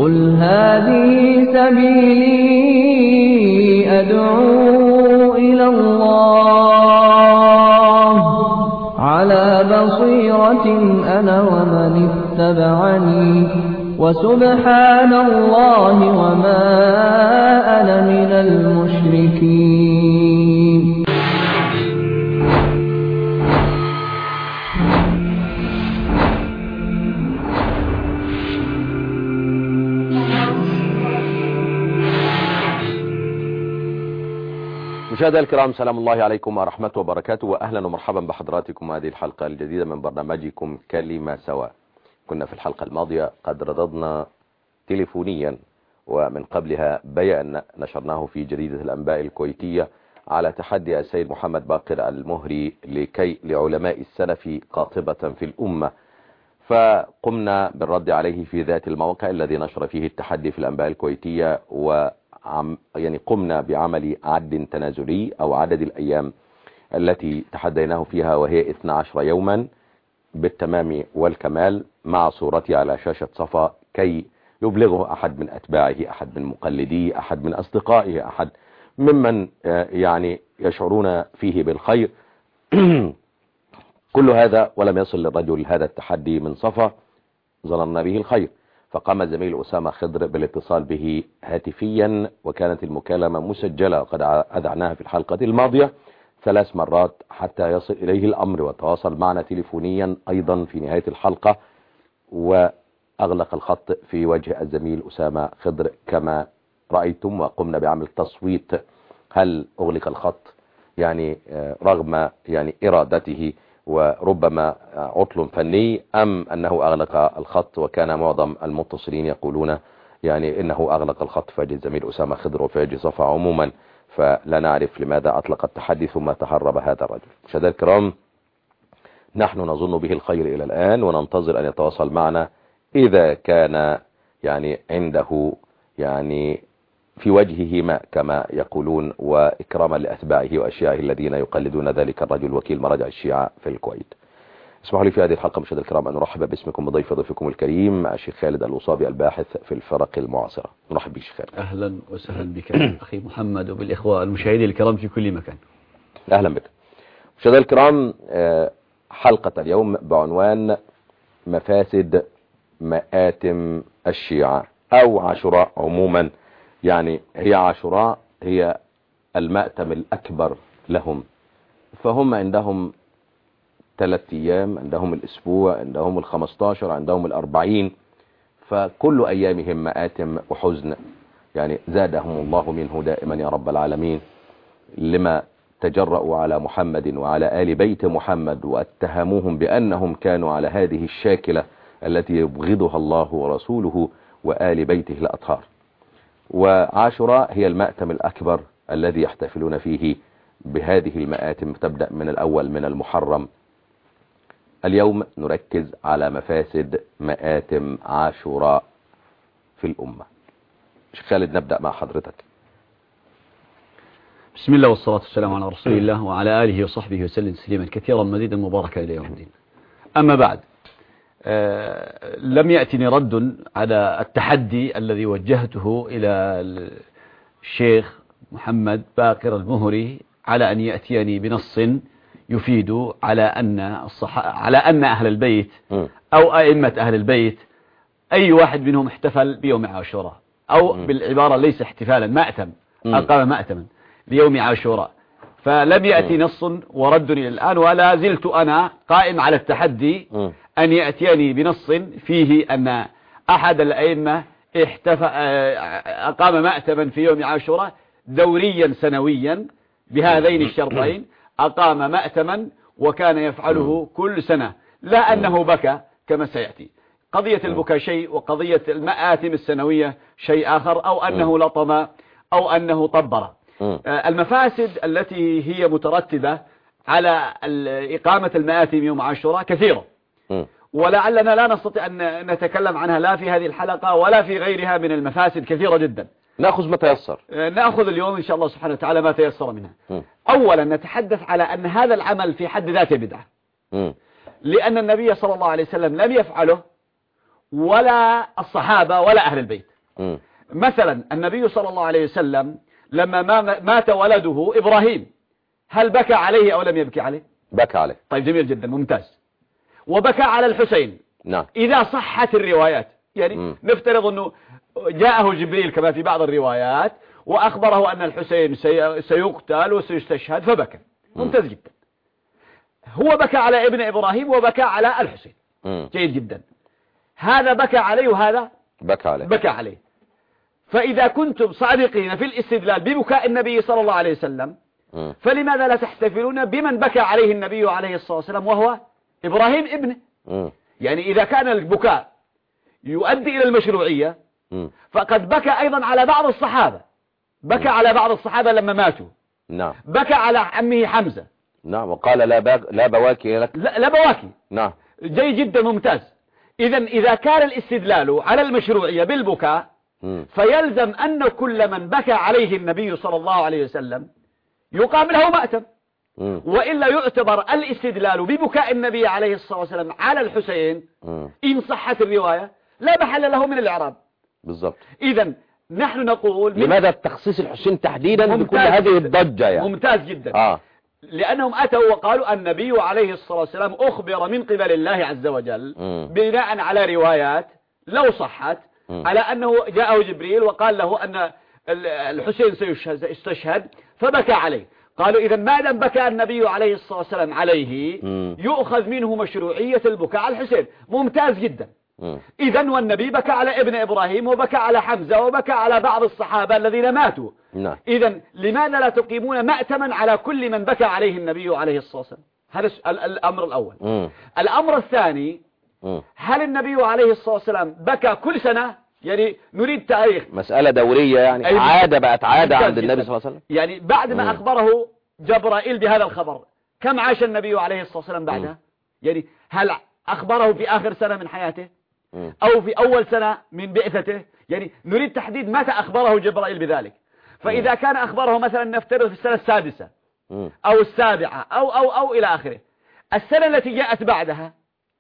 قل هذه سبيلي أدعو إلى الله على بصيرة أنا ومن اتبعني وسبحان الله وما أنا من المشركين. مشاهدينا الكرام، سلام الله عليكم ورحمة وبركاته، وأهلا ومرحبا بحضراتكم هذه الحلقة الجديدة من برنامجكم كلمة سواء. كنا في الحلقة الماضية قد رددنا تليفونيا ومن قبلها بيان نشرناه في جريدة الأنباء الكويتية على تحدي السيد محمد باقر المهري لعلماء السلف قاطبة في الأمة، فقمنا بالرد عليه في ذات الموقع الذي نشر فيه التحدي في الأنباء الكويتية، قمنا بعمل عد تنازلي أو عدد الأيام التي تحديناه فيها، وهي 12 يوما بالتمام والكمال، مع صورتي على شاشة صفا كي يبلغه أحد من أتباعه، أحد من مقلديه، أحد من أصدقائه، أحد ممن يشعرون فيه بالخير. كل هذا ولم يصل للرجل هذا التحدي من صفا، ظننا به الخير، فقام الزميل أسامة خضر بالاتصال به هاتفيا، وكانت المكالمة مسجلة وقد أذعناها في الحلقة الماضية 3 مرات حتى يصل إليه الأمر، وتواصل معنا تليفونيا أيضا في نهاية الحلقة، وأغلق الخط في وجه الزميل أسامة خضر كما رأيتم، وقمنا بعمل تصويت هل أغلق الخط رغم إرادته وربما عطل فني، أم أنه أغلق الخط، وكان معظم المتصلين يقولون إنه أغلق الخط في وجه الزميل أسامة خضر وفي وجه صفا عموما، فلا نعرف لماذا أطلق التحدي ثم تهرب هذا الرجل. مشاهدينا الكرام، نحن نظن به الخير إلى الآن، وننتظر أن يتواصل معنا إذا كان عنده في وجهه ماء كما يقولون، وإكراما لأتباعه وأشيائه الذين يقلدون ذلك الرجل وكيل مراجع الشيعة في الكويت. اسمحوا لي في هذه الحلقة مشاهدينا الكرام أن نرحب باسمكم بضيفكم الكريم الشيخ خالد الوصابي الباحث في الفرق المعاصرة. نرحب بك شيخ خالد. أهلا وسهلا بك أخي محمد وبالإخوة المشاهدين الكرام في كل مكان. أهلا بك. مشاهدينا الكرام، حلقة اليوم بعنوان مفاسد مآتم الشيعة أو عاشوراء عموما. هي عاشوراء هي المأتم الأكبر لهم، فهم عندهم 3 أيام، عندهم الأسبوع، عندهم 15، عندهم 40، فكل أيامهم مآتم وحزن، زادهم الله منه دائما يا رب العالمين، لما تجرؤوا على محمد وعلى آل بيت محمد واتهموهم بأنهم كانوا على هذه الشاكلة التي يبغضها الله ورسوله وآل بيته الأطهار. وعاشوراء هي المأتم الأكبر الذي يحتفلون فيه بهذه المآتم، تبدأ من الأول من المحرم. اليوم نركز على مفاسد مآتم عاشوراء في الأمة. شيخ خالد، نبدأ مع حضرتك. بسم الله والصلاة والسلام على رسول الله وعلى آله وصحبه وسلم تسليما كثيرا مزيدا مباركا إلى يوم الدين. أما بعد، لم يأتني رد على التحدي الذي وجهته إلى الشيخ محمد باقر المهري على أن يأتيني بنص يفيد على أن أهل البيت أو أئمة أهل البيت أي واحد منهم احتفل بيوم عاشوراء، أو بالعبارة ليس احتفالا، مأتم، أقام مأتما ليوم عاشوراء. فلم يأتي نص ورد إلى الآن، ولا زلت أنا قائم على التحدي أن يأتيني بنص فيه أن أحد الأئمة أقام مأتما في يوم عاشوراء دوريا سنويا بهذين الشرطين، أقام مأتما وكان يفعله كل سنة، لا أنه بكى كما سيأتي. قضية البكاء شيء، وقضية المآتم السنوية شيء آخر، أو أنه لطم أو أنه طبر. المفاسد التي هي مترتبة على إقامة المآتم يوم عاشوراء كثيرة، ولعلنا لا نستطيع أن نتكلم عنها لا في هذه الحلقة ولا في غيرها من المفاسد كثيرة جدا. نأخذ ما تيسر، نأخذ اليوم إن شاء الله سبحانه وتعالى ما تيسر منها. أولا نتحدث على أن هذا العمل في حد ذاته بدعة، لأن النبي صلى الله عليه وسلم لم يفعله ولا الصحابة ولا أهل البيت. مثلا النبي صلى الله عليه وسلم لما مات ولده إبراهيم، هل بكى عليه أو لم يبكي عليه؟ بكى عليه. طيب جميل جدا، ممتاز. وبكى على الحسين. نعم. إذا صحت الروايات، يعني نفترض أنه جاءه جبريل كما في بعض الروايات وأخبره أن الحسين سيقتل وسيستشهد فبكى. ممتاز جدا. هو بكى على ابن إبراهيم وبكى على الحسين. جيد جدا. هذا بكى عليه وهذا بكى عليه. فإذا كنتم صادقين في الاستدلال ببكاء النبي صلى الله عليه وسلم، فلماذا لا تحتفلون بمن بكى عليه النبي عليه الصلاة والسلام وهو إبراهيم ابنه؟ يعني إذا كان البكاء يؤدي إلى المشروعية، فقد بكى أيضا على بعض الصحابة. بكى على بعض الصحابة لما ماتوا. نعم. بكى على عمه حمزة. نعم. وقال لا بواكي لك. لا بواكي. نعم. جيد جدا، ممتاز. إذا كان الاستدلال على المشروعية بالبكاء، فيلزم أن كل من بكى عليه النبي صلى الله عليه وسلم يقام له مأتم. وإلا يعتبر الاستدلال ببكاء النبي عليه الصلاة والسلام على الحسين إن صحت الرواية لا محل له من الإعراب. بالضبط. إذا نحن نقول لماذا تخصيص الحسين تحديدا بكل هذه الضجة يعني؟ ممتاز جدا. لأنهم أتوا وقالوا النبي عليه الصلاة والسلام أخبر من قبل الله عز وجل بناء على روايات لو صحت على أنه جاءه جبريل وقال له أن الحسين سيستشهد فبكى عليه. قالوا إذا ما دام بكى النبي عليه الصلاة والسلام عليه يؤخذ منه مشروعية البكاء على الحسين. ممتاز جدا. إذا والنبي بكى على ابن إبراهيم وبكى على حمزة وبكى على بعض الصحابة الذين ماتوا. إذا لماذا لا تقيمون مأتما على كل من بكى عليه النبي عليه الصلاة والسلام؟ هذا الأمر الأول. الأمر الثاني، هل النبي عليه الصلاة والسلام بكى كل سنة؟ يعني نريد تاريخ. مسألة دورية يعني، عادة بقت عادة عند النبي صلى الله عليه وسلم. يعني بعد ما أخبره جبرائيل بهذا الخبر كم عاش النبي عليه الصلاة والسلام بعدها؟ يعني هل أخبره في آخر سنة من حياته أو في أول سنة من بعثته؟ يعني نريد تحديد متى أخبره جبرائيل بذلك. فإذا كان أخبره مثلا نفترض في السنة السادسة أو السابعة أو إلى آخره، السنة التي جاءت بعدها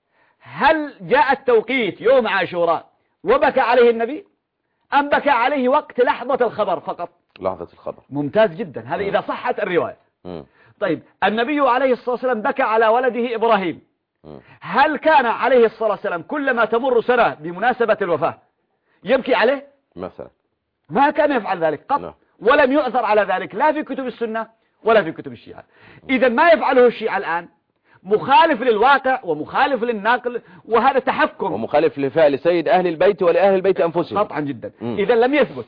هل جاء التوقيت يوم عاشوراء وبكى عليه النبي أم بكى عليه وقت لحظة الخبر فقط؟ لحظة الخبر. ممتاز جدا. هذا إذا صحت الرواية. طيب النبي عليه الصلاة والسلام بكى على ولده إبراهيم، هل كان عليه الصلاة والسلام كلما تمر سنة بمناسبة الوفاة يبكي عليه مثلا؟ ما كان يفعل ذلك قط. ولم يؤثر على ذلك لا في كتب السنة ولا في كتب الشيعة. إذا ما يفعله الشيعة الآن مخالف للواقع ومخالف للناقل، وهذا تحكم ومخالف لفعل سيد أهل البيت ولأهل البيت أنفسهم قطعا جدا. إذا لم يثبت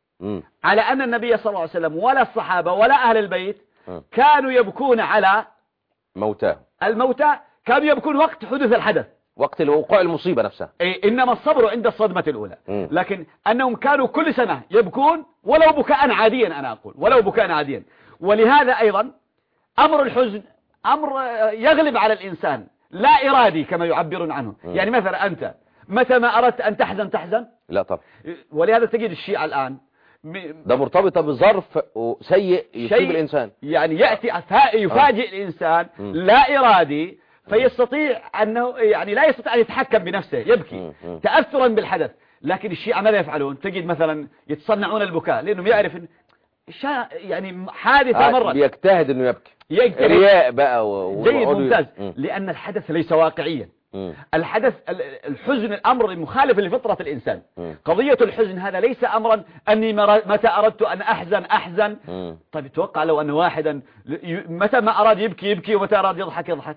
على أن النبي صلى الله عليه وسلم ولا الصحابة ولا أهل البيت كانوا يبكون على الموتى، كانوا يبكون وقت حدوث الحدث، وقت الوقوع المصيبة نفسها. إنما الصبر عند الصدمة الأولى. لكن أنهم كانوا كل سنة يبكون ولو بكاء عاديا، أنا أقول ولو بكاء عاديا. ولهذا أيضا أمر الحزن أمر يغلب على الإنسان لا إرادي كما يعبرون عنه. يعني مثلا أنت متى ما أردت أن تحزن لا طبعا. ولهذا تجد الشيعة الآن ده مرتبطة بظرف سيء يصيب الإنسان، يعني يأتي يفاجئ الإنسان لا إرادي، فيستطيع أنه يعني لا يستطيع أن يتحكم بنفسه يبكي تأثرا بالحدث. لكن الشيعة ماذا يفعلون؟ تجد مثلا يتصنعون البكاء لأنهم يعرف يعني حادثة مرة بيجتهد أنه يبكي رياء بقى جيد ممتاز. لأن الحدث ليس واقعيا. الحدث الحزن الأمر مخالف لفطرة الإنسان. قضية الحزن هذا ليس أمرا أني متى أردت أن أحزن. طيب توقع لو أن واحدا متى ما أراد يبكي ومتى أراد يضحك.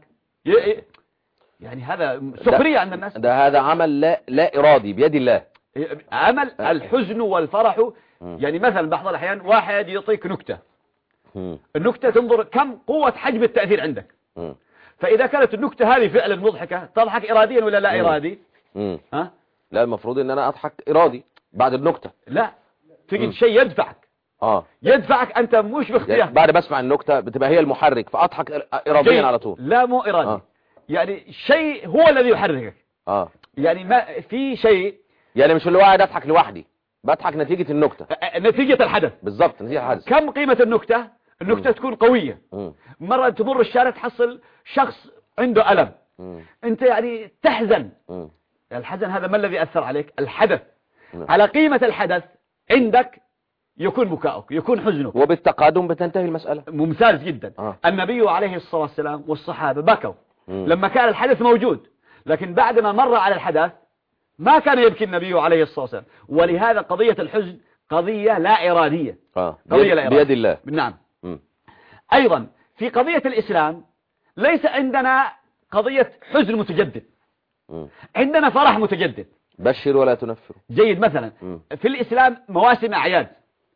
يعني هذا سخرية عند الناس. هذا عمل لا إرادي بيد الله. عمل الحزن والفرح. يعني مثلا بعض الأحيان واحد يعطيك نكتة، النكتة تنظر كم قوة حجم التأثير عندك. فإذا كانت النكتة هذه فعلا مضحكة تضحك إراديا ولا لا إرادي؟ لا، المفروض ان انا اضحك إرادي بعد النكتة. لا، تجد شيء يدفعك. يدفعك أنت مش باختيار. يعني بعد بسمع النكتة بتبقى هي المحرك فأضحك إراديا على طول. لا مو إرادي. يعني شيء هو الذي يحركك. يعني ما في شيء، يعني مش اللي قاعد أضحك لوحدي، بضحك نتيجة النكتة، نتيجة الحدث. بالضبط، نتيجة الحدث. كم قيمة النكتة؟ النكتة تكون قوية. مرة تمر الشارع تحصل شخص عنده ألم، أنت يعني تحزن. الحزن هذا ما الذي أثر عليك؟ الحدث. على قيمة الحدث عندك يكون بكاؤك، يكون حزنك، وبالتقادم بتنتهي المسألة. ممتاز جدا. النبي عليه الصلاة والسلام والصحابة بكوا لما كان الحدث موجود، لكن بعد ما مر على الحدث ما كان يبكي النبي عليه الصلاة والسلام. ولهذا قضية الحزن قضية لا إرادية، قضية لا إرادية بيد الله. نعم. أيضا في قضية الإسلام ليس عندنا قضية حزن متجدد، عندنا فرح متجدد. بشر ولا تنفر. جيد. مثلا في الإسلام مواسم أعياد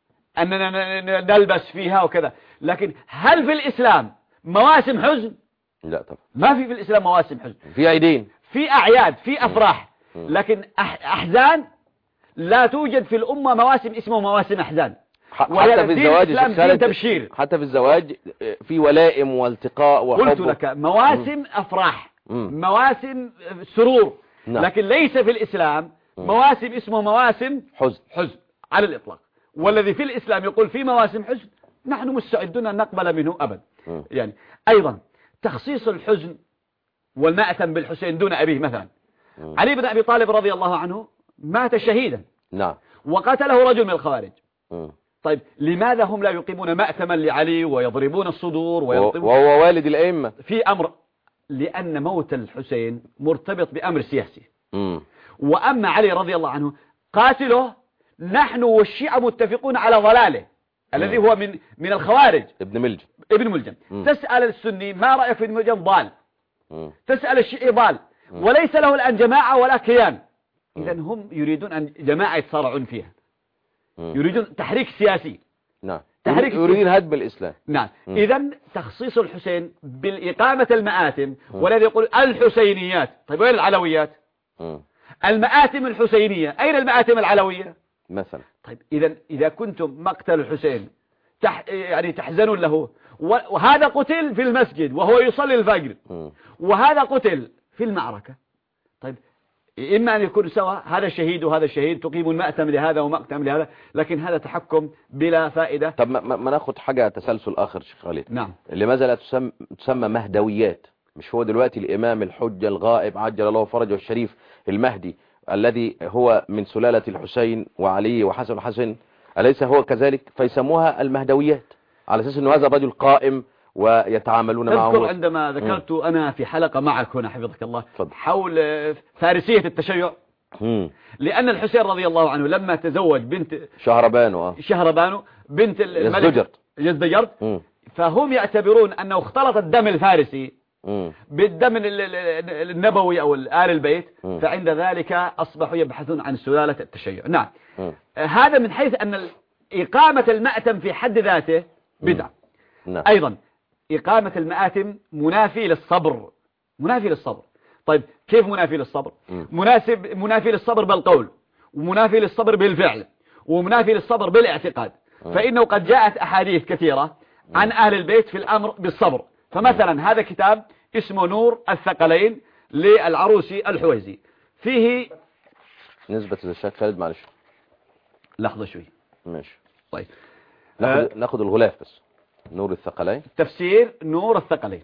أننا نلبس فيها وكذا، لكن هل في الإسلام مواسم حزن؟ لا طبعا، ما في الإسلام مواسم حزن. في عيدين، في أعياد، في أفراح، لكن أحزان لا توجد في الأمة مواسم اسمه مواسم أحزان. حتى في الزواج تبشير، حتى في الزواج في ولائم والتقاء وحب. قلت لك مواسم أفراح، مواسم سرور، لكن ليس في الإسلام مواسم اسمه مواسم حزن على الإطلاق. والذي في الإسلام يقول في مواسم حزن نحن مستعدون أن نقبل منه أبدا. يعني أيضا تخصيص الحزن والمأتم بالحسين دون أبيه. مثلا علي بن أبي طالب رضي الله عنه مات شهيدا، نعم، وقتله رجل من الخوارج. طيب لماذا هم لا يقيمون مأتما لعلي ويضربون الصدور وهو والد الأئمة في أمر؟ لأن موت الحسين مرتبط بأمر سياسي. وأما علي رضي الله عنه قاتله نحن والشيعة متفقون على ضلاله الذي هو من الخوارج، ابن ملجم. تسأل السني ما رأيك في ابن ملجم؟ ضال. تسأل الشيعي ضال، وليس له الآن جماعة ولا كيان. إذا هم يريدون أن جماعة يتصارعون فيها، يريدون تحريك سياسي. نعم، يريدون هدم الإسلام. نعم. إذا تخصيص الحسين بالإقامة المآتم، والذي يقول الحسينيات. طيب وين العلويات؟ المآتم الحسينية، أين المآتم العلوية مثلا؟ طيب إذا كنتم مقتل الحسين يعني تحزنون له، وهذا قتل في المسجد وهو يصلي الفجر، وهذا قتل في المعركة، طيب إما أن يكون سوا، هذا شهيد وهذا شهيد، تقيم المأتم لهذا ومأتم لهذا، لكن هذا تحكم بلا فائدة. طب ما ناخد حاجة تسلسل آخر شيخ خالد. نعم. لماذا لا تسمى مهدويات؟ مش هو دلوقتي الإمام الحجة الغائب عجل الله فرجه الشريف المهدي الذي هو من سلالة الحسين وعلي وحسن الحسن، أليس هو كذلك؟ فيسموها المهدويات على أساس أنه هذا الرجل قائم ويتعاملون معه. تذكر عندما ذكرت أنا في حلقة معك هنا حفظك الله حول فارسية التشيع، لأن الحسين رضي الله عنه لما تزوج بنت شهربانو بنت الملك يزدجرد، فهم يعتبرون أنه اختلط الدم الفارسي بالدم النبوي أو آل البيت، فعند ذلك أصبحوا يبحثون عن سلالة التشيع. نعم. هذا من حيث أن إقامة المأتم في حد ذاته بدعة. أيضا إقامة المآتم منافي للصبر، منافي للصبر. طيب كيف منافي للصبر؟ منافي للصبر بالقول، ومنافي للصبر بالفعل، ومنافي للصبر بالاعتقاد. فإنه قد جاءت أحاديث كثيرة عن أهل البيت في الأمر بالصبر. فمثلا هذا كتاب اسمه نور الثقلين للعروسي الحويزي، فيه نسبة للشيخ خالد. معلش لحظة شوي. ماشي. طيب ناخد الغلاف بس. نور الثقلين، تفسير نور الثقلين.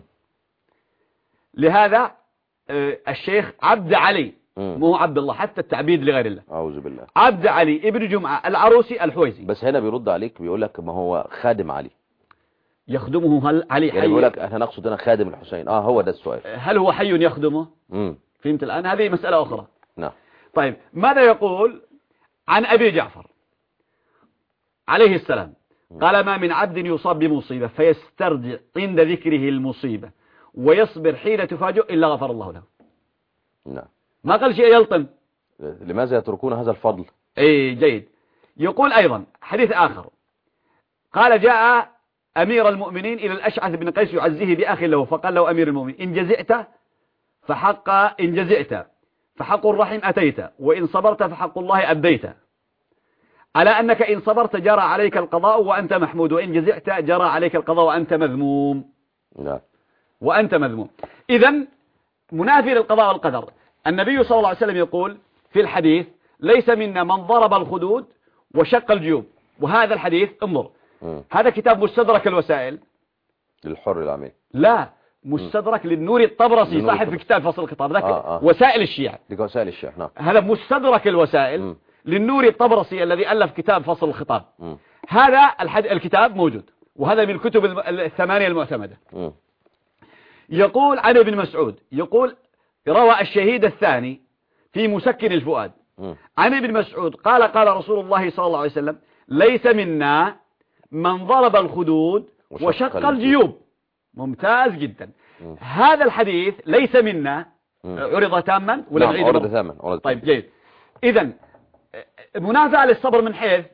لهذا الشيخ عبد علي، مو عبد الله، حتى التعبيد لغير الله، أعوذ بالله، عبد علي ابن جمعة العروسي الحويزي. بس هنا بيرد عليك بيقول لك ما هو خادم علي، يخدمه هل علي حي؟ يعني بيقول لك احنا نقصد هنا خادم الحسين. هو ده السؤال، هل هو حي يخدمه؟ فهمت الآن؟ هذه مسألة أخرى. نعم. طيب ماذا يقول عن أبي جعفر عليه السلام؟ قال ما من عبد يصاب بمصيبة فيسترجع عند ذكره المصيبة ويصبر حين تفاجئ إلا غفر الله له. نعم. ما قال شيء يلطم. لماذا يتركون هذا الفضل؟ جيد. يقول أيضا حديث آخر، قال جاء أمير المؤمنين إلى الأشعث بن قيس يعزيه بأخ له، فقال له أمير المؤمنين إن جزعت فحق الرحم أتيت، وإن صبرت فحق الله أبديت، على أنك إن صبرت جرى عليك القضاء وأنت محمود، وإن جزعت جرى عليك القضاء وأنت مذموم. لا. وأنت مذموم. إذن منافي للقضاء والقدر. النبي صلى الله عليه وسلم يقول في الحديث ليس منا من ضرب الخدود وشق الجيوب. وهذا الحديث انظر، هذا كتاب مستدرك الوسائل للحر العميل، لا مستدرك للنور الطبرسي صاحب في كتاب فصل الخطاب ذاك وسائل الشيعة. وسائل الشيعة. نعم. هذا مستدرك الوسائل للنوري الطبرسي الذي ألف كتاب فصل الخطاب. هذا الكتاب موجود، وهذا من الكتب الثمانية المعتمدة. يقول عن ابن مسعود، يقول روى الشهيد الثاني في مسكن الفؤاد عن ابن مسعود قال قال رسول الله صلى الله عليه وسلم: ليس منا من ضرب الخدود وشق الجيوب. ممتاز جدا. هذا الحديث ليس منا عرض تاما ولا نعم عرض تاما. طيب جيد. إذن منافعة للصبر من حيث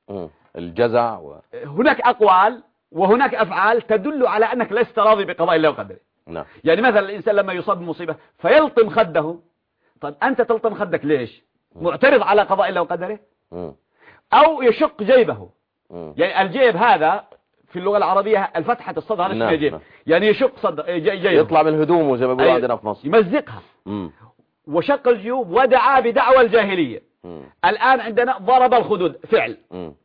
الجزع هناك أقوال وهناك أفعال تدل على أنك لست راضي بقضاء الله وقدره. نعم. يعني مثلا الإنسان لما يصاب بمصيبة فيلطم خده، طيب أنت تلطم خدك ليش؟ معترض على قضاء الله وقدره؟ أو يشق جيبه. يعني الجيب هذا في اللغة العربية الفتحة الصدر هذا اسمه جيب. يعني يشق صدر جيبه، يطلع من هدومه زي ما بيقولوا عندنا في مصر، يمزقها. وشق الجيوب ودعا بدعوى الجاهلية. الآن عندنا ضرب الخدود فعل،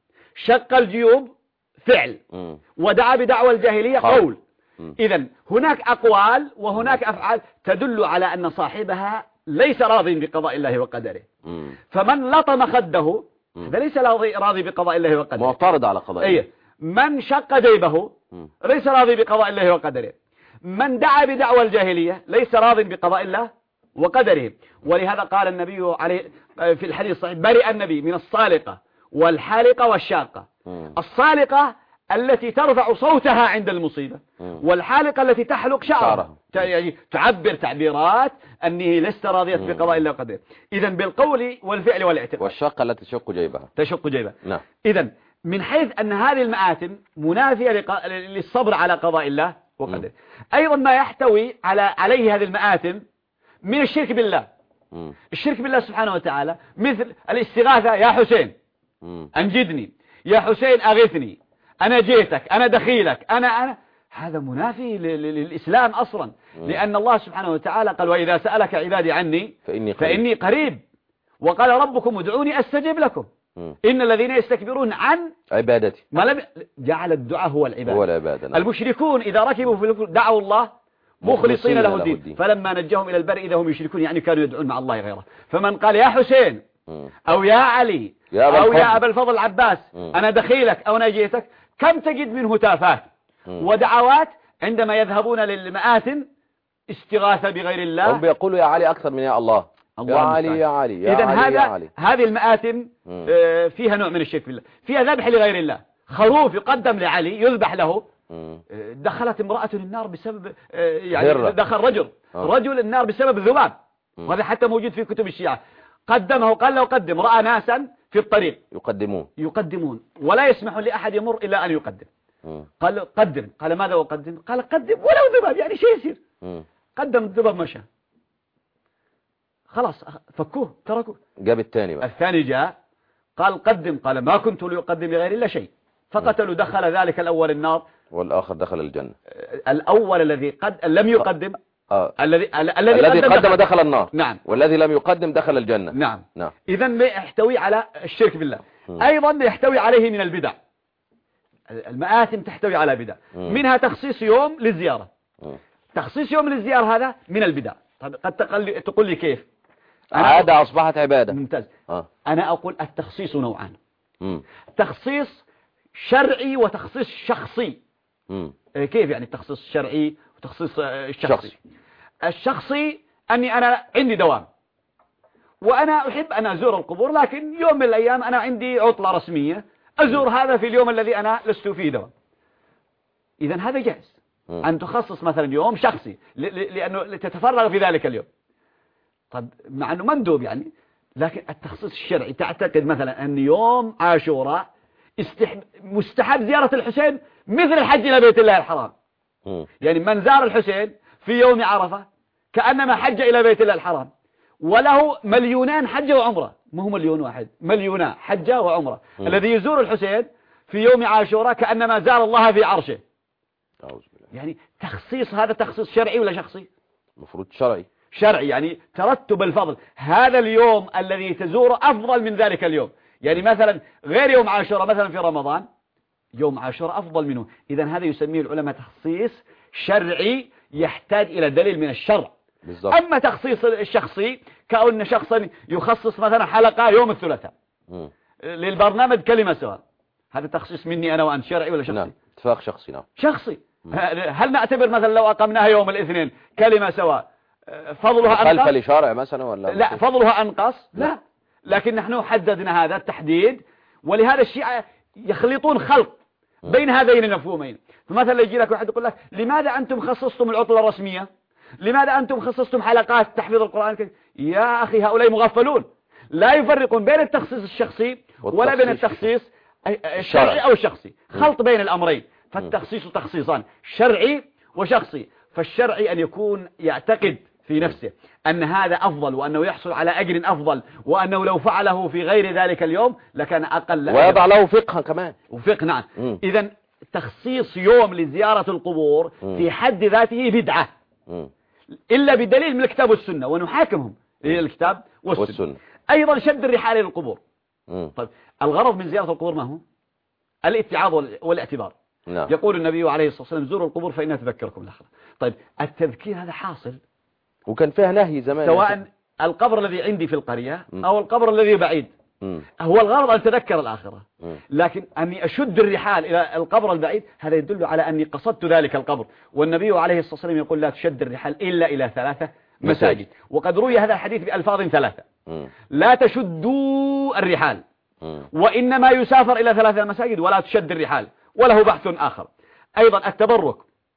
شق الجيوب فعل، ودعا بدعوى الجاهلية قول. إذن هناك أقوال وهناك أفعال تدل على أن صاحبها ليس راضي بقضاء الله وقدره. فمن لطم خده هذا ليس راضي بقضاء الله وقدره، معترض على قضاء الله. من شق جيبه ليس راضي بقضاء الله وقدره. من دعا بدعوى الجاهلية ليس راضي بقضاء الله وقدره. ولهذا قال النبي عليه في الحديث الصحيح: برئ النبي من الصالقة والحالقة والشاقة. الصالقة التي ترفع صوتها عند المصيبة، والحالقة التي تحلق شعرها، يعني تعبر تعبيرات أنه لست راضية بقضاء الله وقدره. إذن بالقول والفعل والاعتقاد. والشاقة التي تشق جيبها. تشق جيبها. نعم. إذن من حيث أن هذه المآتم منافية للصبر على قضاء الله وقدره. أيضا ما يحتوي عليه هذه المآتم من الشرك بالله. الشرك بالله سبحانه وتعالى، مثل الاستغاثة: يا حسين أنجدني، يا حسين أغثني، أنا جيتك، أنا دخيلك، أنا هذا منافي للإسلام أصلا. لأن الله سبحانه وتعالى قال: وإذا سألك عبادي عني فإني قريب، وقال: ربكم ادعوني أستجب لكم، إن الذين يستكبرون عن عبادتي ما لم جعل الدعاء هو العبادة. نعم. المشركون إذا ركبوا في الفلك دعوا الله مخلصين له الدين، فلما نجهم إلى البر إذا هم يشركون، يعني كانوا يدعون مع الله غيره. فمن قال: يا حسين أو يا علي أو يا أبا الفضل العباس أنا دخيلك أو أنا جيتك، كم تجد منه تافات ودعوات عندما يذهبون للمآتم استغاثة بغير الله. هم بيقولوا يا علي أكثر من يا الله. يا علي يا علي يا إذن علي يا علي. هذه المآتم فيها نوع من الشرك بالله، فيها ذبح لغير الله. خروف يقدم لعلي يذبح له. دخلت امرأة النار بسبب يعني دخل رجل النار بسبب ذباب، وهذا حتى موجود في كتب الشيعة. قدمه، قال له قدم، رأى ناسا في الطريق يقدمون ولا يسمح لأحد يمر إلا أن يقدم. قال له قدم، قال ماذا أقدم؟ قال قدم ولو ذباب، يعني شيء يصير. قدم الذباب مشى، خلاص فكوه تركوه. جاب الثاني بقى. الثاني جاء قال قدم، قال ما كنت ليقدم لغير الله شيء، فقتلوا. دخل ذلك الأول النار والآخر دخل الجنة. الأول الذي لم يقدم الذي قدم دخل النار. نعم. والذي لم يقدم دخل الجنة. نعم. إذن يحتوي على الشرك بالله. أيضا يحتوي عليه من البدع. المآتم تحتوي على بدع، منها تخصيص يوم للزيارة. تخصيص يوم للزيارة هذا من البدع. قد تقول لي كيف؟ عادة أصبحت عبادة. ممتاز. أنا أقول التخصيص نوعان: تخصيص شرعي وتخصيص شخصي. كيف يعني التخصيص الشرعي وتخصيص الشخصي؟ الشخصي أني أنا عندي دوام وأنا أحب أن أزور القبور، لكن يوم من الأيام أنا عندي عطلة رسمية أزور هذا في اليوم الذي أنا لست فيه دوام. إذن هذا جائز أن تخصص مثلا يوم شخصي لأنه تتفرغ في ذلك اليوم. طب مع أنه مندوب يعني، لكن التخصيص الشرعي تعتقد مثلا أن يوم عاشوراء مستحب زيارة الحسين مثل الحج إلى بيت الله الحرام. يعني من زار الحسين في يوم عرفة كأنما حج إلى بيت الله الحرام، وله مليونان حج وعمرة، ما هو مليون واحد، مليونان حج وعمرة. الذي يزور الحسين في يوم عاشوراء كأنما زار الله في عرشه. يعني تخصيص، هذا تخصيص شرعي ولا شخصي؟ المفروض شرعي. يعني ترتب الفضل، هذا اليوم الذي تزوره أفضل من ذلك اليوم. يعني مثلا غير يوم عاشوراء، مثلا في رمضان يوم عاشوراء أفضل منه. إذن هذا يسميه العلماء تخصيص شرعي يحتاج إلى دليل من الشرع. بالضبط. أما تخصيص الشخصي كأن شخصا يخصص مثلا حلقة يوم الثلاثاء، للبرنامج كلمة سواء. هذا تخصيص مني أنا وأنت، شرعي ولا شخصي؟ نعم، اتفاق شخصي. نعم، شخصي. هل نعتبر مثلا لو أقمناها يوم الاثنين كلمة سواء فضلها أنقص؟ خلف لشارع مثلا ولا لا، فضلها أنقص؟ لا، لكن نحن حددنا هذا التحديد، ولهذا الشيعة يخلطون خلط بين هذين المفهومين. فمثلا يجي لك واحد يقول لك لماذا أنتم خصصتم العطلة الرسمية؟ لماذا أنتم خصصتم حلقات تحفيظ القرآن الكريم؟ يا أخي هؤلاء مغفلون، لا يفرقون بين التخصيص الشخصي ولا بين التخصيص الشرعي أو الشخصي، خلط بين الأمرين. فالتخصيص تخصيصان، شرعي وشخصي. فالشرعي أن يكون يعتقد في نفسه أن هذا أفضل، وأنه يحصل على أجر أفضل، وأنه لو فعله في غير ذلك اليوم لكان أقل، ويضع له فقها كمان. وفقه، نعم. إذن تخصيص يوم لزيارة القبور في حد ذاته بدعة، إلا بدليل من الكتاب والسنة، ونحاكمهم إلى الكتاب والسنة. أيضا شد الرحال إلى القبور. طيب الغرض من زيارة القبور ما هو؟ الاتعاظ والاعتبار. نعم. يقول النبي عليه الصلاة والسلام زوروا القبور فإنها تذكركم الآخرة. طيب التذكير هذا حاصل، وكان فيها نهي زمان، سواء القبر الذي عندي في القرية أو القبر الذي بعيد. هو الغرض أن تذكر الآخرة، لكن أني أشد الرحال إلى القبر البعيد هذا يدل على أني قصدت ذلك القبر. والنبي عليه الصلاة والسلام يقول لا تشد الرحال إلا إلى 3 مساجد. وقد روي هذا الحديث بألفاظ 3: لا تشدوا الرحال، وإنما يسافر إلى 3 مساجد، ولا تشد الرحال. وله بحث آخر أيضا، التبرك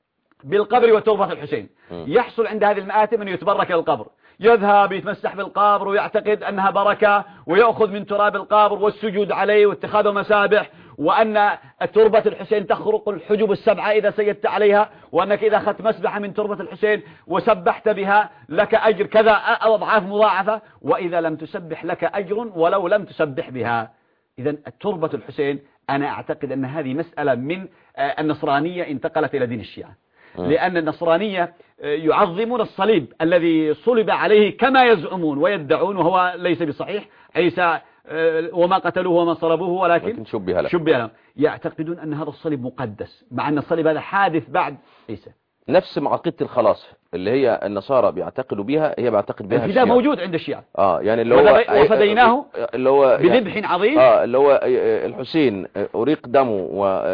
بالقبر وتربة الحسين. يحصل عند هذه المآتم أن يتبرك القبر، يذهب يتمسح بالقبر ويعتقد أنها بركة، ويأخذ من تراب القبر والسجود عليه واتخاذه مسابح، وأن تربة الحسين تخرق الحجب ال7 إذا سجدت عليها، وأنك إذا أخذت مسبحة من تربة الحسين وسبحت بها لك أجر كذا أضعاف مضاعفة، وإذا لم تسبح لك أجر ولو لم تسبح بها. إذن تربة الحسين أنا أعتقد أن هذه مسألة من النصرانية انتقلت إلى دين الشيعة، لأن النصرانية يعظمون الصليب الذي صلب عليه كما يزعمون ويدعون، وهو ليس بصحيح. عيسى وما قتلوه وما صلبوه ولكن شبه لهم. يعتقدون أن هذا الصليب مقدس، مع أن الصليب هذا حادث بعد عيسى. نفس عقيدة الخلاص اللي هي النصارى بيعتقدوا بها، هي بيعتقد بها الفداء موجود عند الشيعة. يعني اللي هو وفديناه اللي هو بذبح عظيم. اللي هو الحسين أريق دمه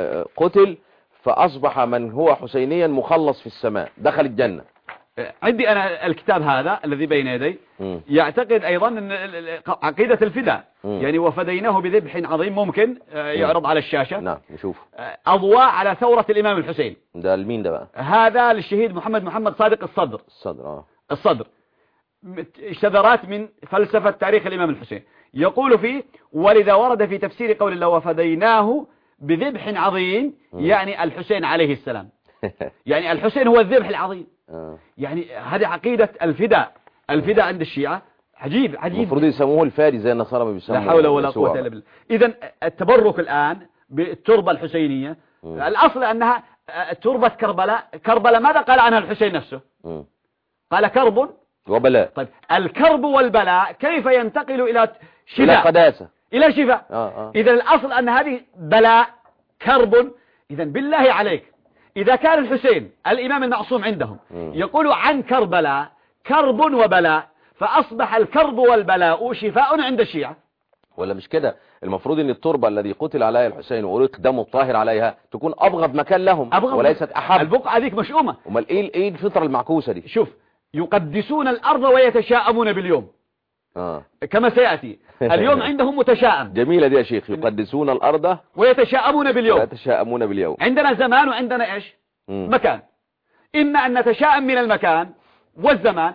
وقتل، فأصبح من هو حسينيا مخلص في السماء، دخل الجنة. عندي أنا الكتاب هذا الذي بين يدي يعتقد أيضا أن عقيدة الفداء، يعني وفديناه بذبح عظيم، ممكن يعرض على الشاشة. نعم نشوف. أضواء على ثورة الإمام الحسين. ده لمين ده بقى؟ هذا للشهيد محمد صادق الصدر. شذرات من فلسفة تاريخ الإمام الحسين. يقول فيه: ولذا ورد في تفسير قول الله وفديناه بذبح عظيم، يعني الحسين عليه السلام. يعني الحسين هو الذبح العظيم. يعني هذه عقيدة الفداء عند الشيعة. عجيب. المفروض يسموه الفادي زي النصارى ما بيسموه. لا حول ولا قوة إلا بالله. إذن التبرك الآن بالتربة الحسينية، الأصل أنها تربة كربلاء ماذا قال عنها الحسين نفسه؟ قال كرب وبلاء. طيب الكرب والبلاء كيف ينتقل إلى شفاء؟ إلى قداسة، إلى شفاء. إذن الأصل أن هذه بلاء كرب. إذن بالله عليك، إذا كان الحسين الإمام المعصوم عندهم يقول عن كربلاء كرب وبلاء، فأصبح الكرب والبلاء شفاء عند الشيعة. ولا مش كده؟ المفروض ان التربة الذي قتل عليها الحسين وأريق دمه الطاهر عليها تكون أبغض مكان لهم، وليست أحب. البقعة ذيك مشؤومة. امال ايه الفطرة المعكوسة دي؟ شوف، يقدسون الأرض ويتشاءمون باليوم. كما سيأتي اليوم عندهم متشائم. جميلة دي يا شيخ، يقدسون الأرض ويتشاءمون باليوم. عندنا زمان وعندنا إيش؟ مكان. إما أن نتشائم من المكان والزمان،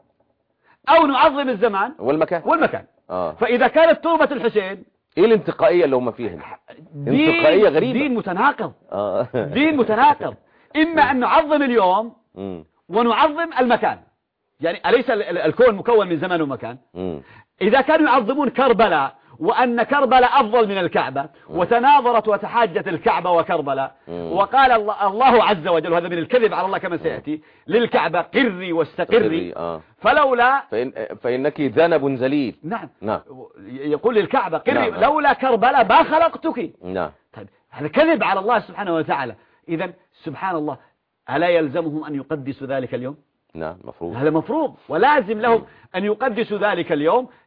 أو نعظم الزمان والمكان. فإذا كانت تربة الحسين، ايه الانتقائية اللي هم فيها؟ انتقائية غريبة، دين متناقض. دين متناقض. إما أن نعظم اليوم ونعظم المكان. يعني أليس الكون مكون من زمان ومكان؟ إذا كانوا يعظمون كربلاء، وأن كربلاء أفضل من الكعبة، وتناظرت وتحاجت الكعبة وكربلاء، وقال الله عز وجل، وهذا من الكذب على الله كما سيأتي، للكعبة قري واستقري، فلولا فإنك ذنب ذليل. نعم. يقول للكعبة قري لولا كربلاء ما خلقتك. طيب هذا كذب على الله سبحانه وتعالى. إذن سبحان الله، ألا يلزمهم أن يقدسوا ذلك اليوم؟ نعم مفروض. هذا مفروض ولازم لهم أن يقدسوا ذلك اليوم.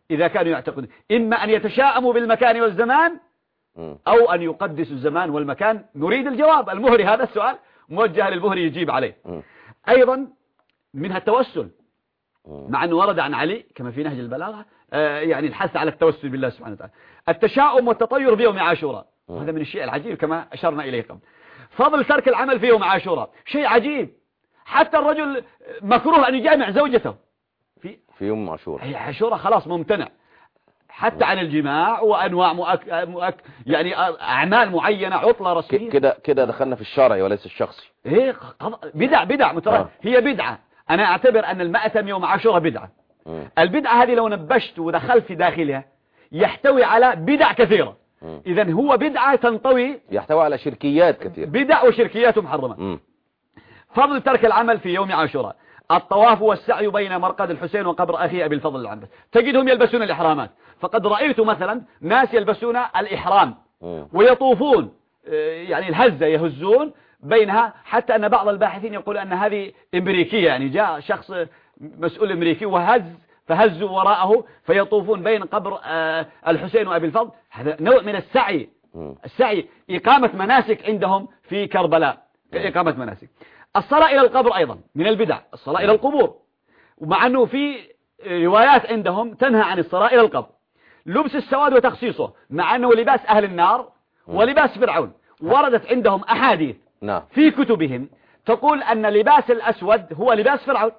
إذا كانوا يعتقدون إما أن يتشاءموا بالمكان والزمان أو أن يقدسوا الزمان والمكان. نريد الجواب المهري، هذا السؤال موجه للمهري يجيب عليه. أيضا منها التوسل، مع أنه ورد عن علي كما في نهج البلاغة يعني الحث على التوسل بالله سبحانه وتعالى. التشاؤم والتطير في يوم عاشوراء، وهذا من الشيء العجيب كما أشرنا إليه قبل. فضل ترك العمل في يوم عاشوراء شيء عجيب، حتى الرجل مكروه أن يجامع زوجته في يوم عاشوراء. هي عاشوراء خلاص ممتنع حتى عن الجماع وأنواع يعني أعمال معينة، عطلة رسمية. كده دخلنا في الشرعي وليس الشخصي. إيه بدع مترى. هي بدعة. أنا أعتبر أن المأتم يوم عاشوراء بدعة. البدعة هذه لو نبشت ودخلت في داخلها يحتوي على بدع كثيرة. إذن هو بدعة تنطوي، يحتوي على شركيات كثيرة، بدع وشركيات محرمة. فضل ترك العمل في يوم عاشوراء: الطواف والسعي بين مرقد الحسين وقبر أخي أبي الفضل العنبس. تجدهم يلبسون الإحرامات، فقد رأيت مثلا ناس يلبسون الإحرام ويطوفون يعني الهزة يهزون بينها، حتى أن بعض الباحثين يقول أن هذه أمريكية، يعني جاء شخص مسؤول أمريكي فهزوا وراءه فيطوفون بين قبر الحسين وأبي الفضل. هذا نوع من السعي، إقامة مناسك عندهم في كربلاء، إقامة مناسك. الصلاة إلى القبر أيضا من البدع، الصلاة إلى القبور، ومع أنه في روايات عندهم تنهى عن الصلاة إلى القبر. لبس السواد وتخصيصه، مع أنه لباس أهل النار ولباس فرعون. وردت عندهم أحاديث في كتبهم تقول أن لباس الأسود هو لباس فرعون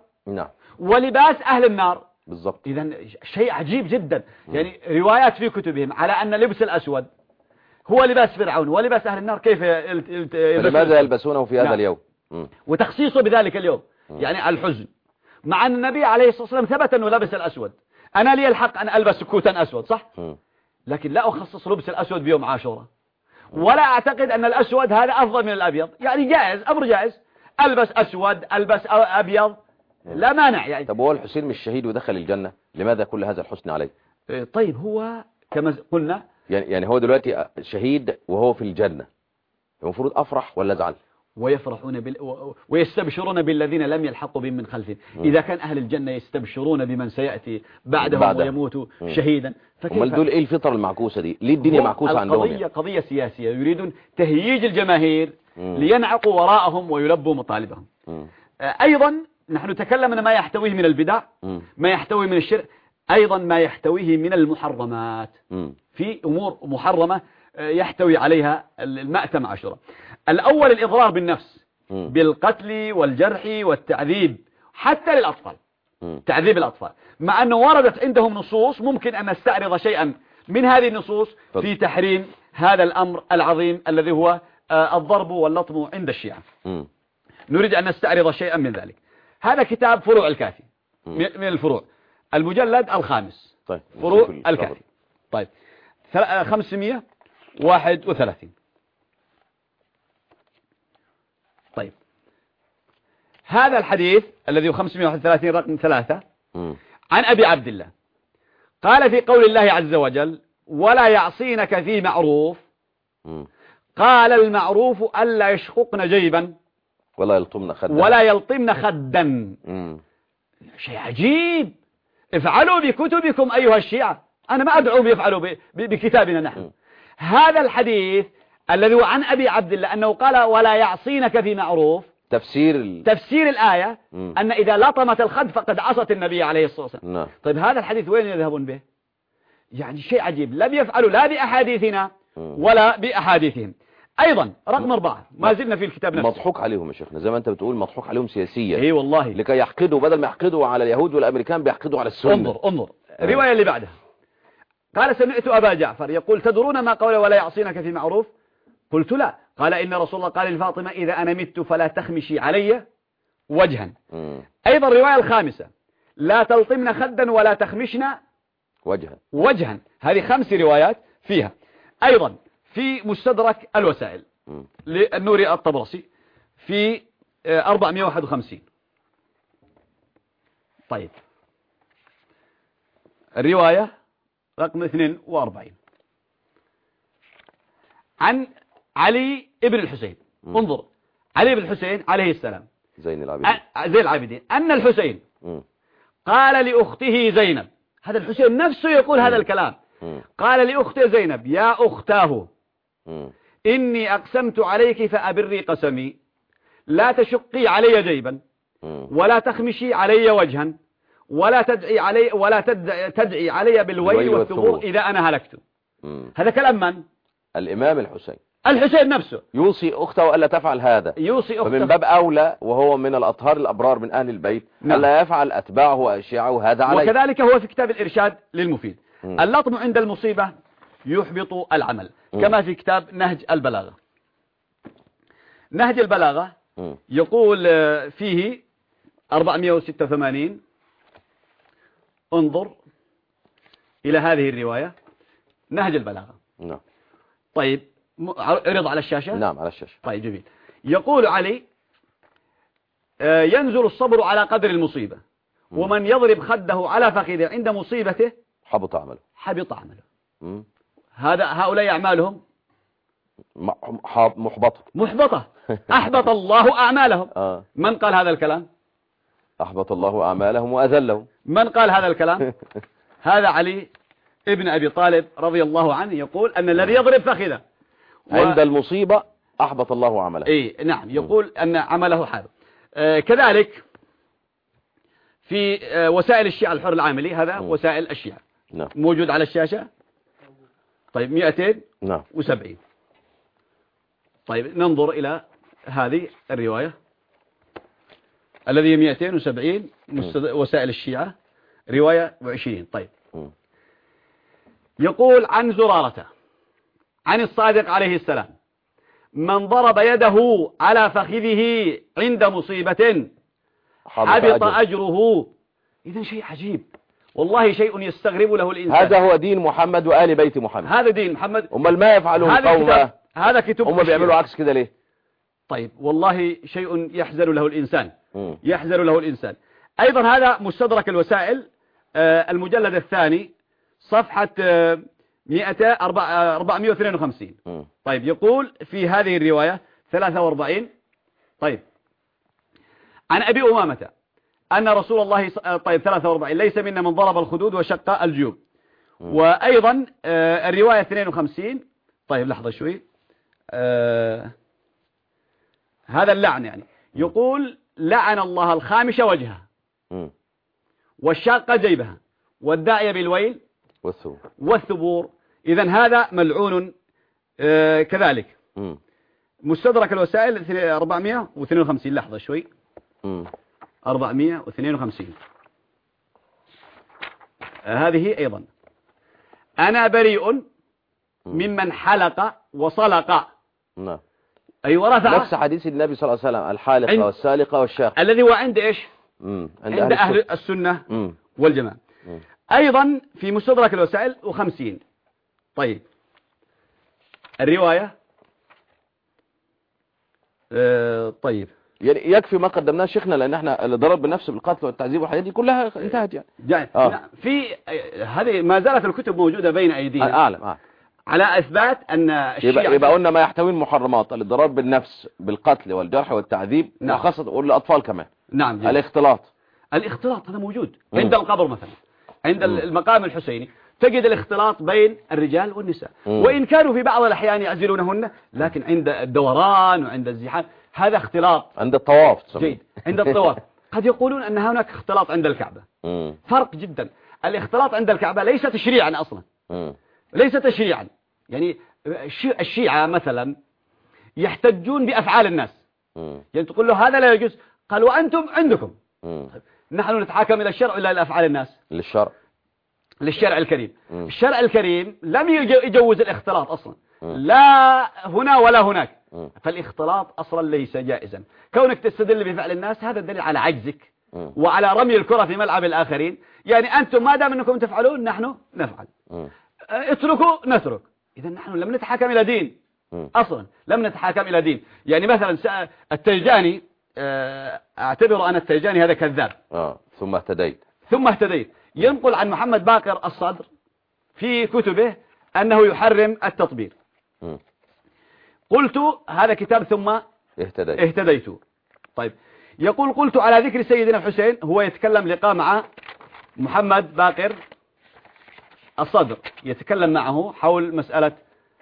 ولباس أهل النار بالضبط. إذن شيء عجيب جدا. يعني روايات في كتبهم على أن لبس الأسود هو لباس فرعون ولباس أهل النار، كيف لماذا يلبسونه في هذا اليوم؟ وتخصيصه بذلك اليوم يعني الحزن، مع أن النبي عليه الصلاة والسلام ثبت أنه لبس الأسود. أنا لي الحق أن ألبس كوتا أسود صح؟ لكن لا أخصص لبس الأسود بيوم عاشوراء، ولا أعتقد أن الأسود هذا أفضل من الأبيض. يعني جائز، أمر جائز، ألبس أسود ألبس أبيض لا مانع يعني. طب هو الحسين مش شهيد ودخل الجنة، لماذا كل هذا الحسن عليه؟ طيب هو كما قلنا يعني هو دلوقتي شهيد وهو في الجنة، المفروض أفرح ولا أزعل؟ ويفرحون ويستبشرون بالذين لم يلحقوا بهم من خلفهم. إذا كان أهل الجنة يستبشرون بمن سيأتي بعدهم ويموت شهيدا، فكيف دول إيه الفطرة المعكوسة دي؟ ليه الدنيا معكوسة عندهم؟ القضية قضية سياسية، يريدون تهييج الجماهير لينعقوا وراءهم ويلبوا مطالبهم. أيضا نحن تكلمنا ما يحتويه من البدع، ما يحتويه من الشرك، أيضا ما يحتويه من المحرمات. في أمور محرمة يحتوي عليها المأتم عاشوراء. الأول الإضرار بالنفس بالقتل والجرح والتعذيب حتى للأطفال، تعذيب الأطفال، مع أنه وردت عندهم نصوص ممكن أن نستعرض شيئا من هذه النصوص في تحريم هذا الأمر العظيم الذي هو الضرب واللطم عند الشيعة. نريد أن نستعرض شيئا من ذلك. هذا كتاب فروع الكافي من الفروع، المجلد الخامس. طيب. فروع الكافي. طيب 531. طيب هذا الحديث الذي هو 531 رقم 3 عن أبي عبد الله قال في قول الله عز وجل: ولا يعصينك في معروف. قال: المعروف ألا يشققن جيبا ولا يلطمن خدا. شيء عجيب. افعلوا بكتبكم أيها الشيعة، أنا ما أدعوهم يفعلوا بكتابنا نحن. هذا الحديث الذي هو عن أبي عبد الله أنه قال: ولا يعصينك في معروف، تفسير الآية أن إذا لطمت الخد فقد عصت النبي عليه الصلاة والسلام. طيب هذا الحديث وين يذهبون به؟ يعني شيء عجيب، لم يفعلوا لا بأحاديثنا ولا بأحاديثهم. أيضا رقم 4 ما زلنا في الكتاب نفسه. مضحوك عليهم يا شيخنا، زي ما أنت بتقول مضحوك عليهم سياسيا. اي والله، لكي يحقدوا، بدل ما يحقدوا على اليهود والأمريكان بيحقدوا على السنة. انظر الرواية اللي بعدها. قال: سمعت أبا جعفر يقول: تدرون ما قول ولا يعصينك في معروف؟ قلت: لا. قال: إن رسول الله قال لفاطمة: إذا أنا مت فلا تخمشي علي وجها. أيضا الرواية الخامسة: لا تلطمن خدا ولا تخمشن وجها. هذه 5 روايات فيها. أيضا في مستدرك الوسائل للنوري الطبرسي في 451. طيب الرواية رقم 42 عن علي ابن الحسين. انظر، علي بن الحسين عليه السلام زين العابدين أن الحسين قال لأخته زينب هذا الحسين نفسه يقول هذا الكلام. قال لأخته زينب: يا أختاه إني أقسمت عليك فأبري قسمي، لا تشقي علي جيبا ولا تخمشي علي وجها ولا تدعي علي بالويل والثبور إذا أنا هلكت. هذا كلام من؟ الإمام الحسين. الحسين نفسه يوصي أخته ألا تفعل هذا، يوصي أخته. فمن باب أولى وهو من الأطهار الأبرار من أهل البيت ألا يفعل أتباعه وأشياعه هذا عليه. وكذلك هو في كتاب الإرشاد للمفيد: اللطم عند المصيبة يحبط العمل، كما في كتاب نهج البلاغة. نهج البلاغة يقول فيه 486. انظر إلى هذه الرواية، نهج البلاغة. نعم. طيب عرض على الشاشة. نعم على الشاشة. طيب جميل. يقول علي: ينزل الصبر على قدر المصيبة، ومن يضرب خده على فخذه عند مصيبته حبط عمله. حبط عمله. هؤلاء أعمالهم محبطة. أحبط الله أعمالهم. من قال هذا الكلام؟ أحبط الله أعمالهم وأذلهم. من قال هذا الكلام؟ هذا علي ابن أبي طالب رضي الله عنه يقول أن الذي يضرب فخذه عند المصيبة أحبط الله عمله. إيه نعم، يقول أن عمله حابط. كذلك في وسائل الشيعة الحر العاملي، هذا وسائل الشيعة. نعم. موجود على الشاشة. طيب 270. نعم. طيب ننظر إلى هذه الرواية الذي 270 وسائل الشيعة رواية 20. طيب يقول عن زرارة عن الصادق عليه السلام: من ضرب يده على فخذه عند مصيبة حبط أجره. إذن شيء عجيب والله، شيء يستغرب له الإنسان. هذا هو دين محمد وآل بيت محمد. هذا دين محمد. أمال ما يفعلون قومه؟ هذا كتب. هم بيعملوا عكس كده ليه؟ طيب والله شيء يحزن له الإنسان. يحزن له الإنسان. أيضا هذا مستدرك الوسائل المجلد الثاني صفحة 452. طيب يقول في هذه الرواية 43. طيب عن أبي أمامة أن رسول الله. طيب 43: ليس منا من ضرب الخدود وشق الجيوب. وأيضا الرواية 52. طيب لحظة شوي. هذا اللعن يعني يقول: لعن الله الخامش وجهها والشاق جيبها والداعي بالويل والثبور. إذن هذا ملعون كذلك. مستدرك الوسائل 452. لحظة شوي. 452 هذه أيضا: أنا بريء ممن حلق وصلق. نعم. أي ورفع. نفس حديث النبي صلى الله عليه وسلم: الحالقة والسالقة والشاقة، الذي هو عند إيش؟ عند أهل السنة والجماعة. أيضا في مستدرك الوسائل 50. طيب الرواية طيب يعني يكفي ما قدمناه شيخنا، لأن احنا اللي ضرب بالنفس بالقتل والتعذيب والحاجات دي كلها انتهت يعني. في هذه ما زالت الكتب موجودة بين أيدينا. أعلم. على إثبات أن الشيعة يبقى قلنا ما يحتوي المحرمات: الضرب بالنفس بالقتل والجرح والتعذيب. نعم. وخاصة قول الأطفال كمان. نعم جدا. الاختلاط هذا موجود عند القبر مثلا، عند المقام الحسيني تجد الاختلاط بين الرجال والنساء. وإن كانوا في بعض الأحيان يعزلونهن، لكن عند الدوران وعند الزحام هذا اختلاط. عند الطواف جيد. عند الطواف قد يقولون أن هناك اختلاط عند الكعبة. فرق جدا. الاختلاط عند الكعبة ليس تشريعا أصلا. ليس تشريعا. يعني الشيعة مثلا يحتجون بأفعال الناس. يعني تقول له هذا لا يجوز، قال وأنتم عندكم. نحن نتحاكم إلى الشرع ولا إلى أفعال الناس؟ للشرع الكريم. الشرع الكريم لم يجوز الاختلاط أصلا، لا هنا ولا هناك. فالاختلاط أصلا ليس جائزا. كونك تستدل بفعل الناس هذا دليل على عجزك وعلى رمي الكرة في ملعب الآخرين. يعني أنتم ما دام أنكم تفعلون نحن نفعل، اتركوا نترك. إذا نحن لم نتحاكم إلى دين أصلا، لم نتحاكم إلى دين. يعني مثلا التيجاني، أعتبر أن التيجاني هذا كذاب. ثم اهتديت ينقل عن محمد باقر الصدر في كتبه أنه يحرم التطبير. قلت هذا كتاب ثم اهتديت. طيب يقول: قلت على ذكر سيدنا الحسين، هو يتكلم لقاء مع محمد باقر الصدر يتكلم معه حول مسألة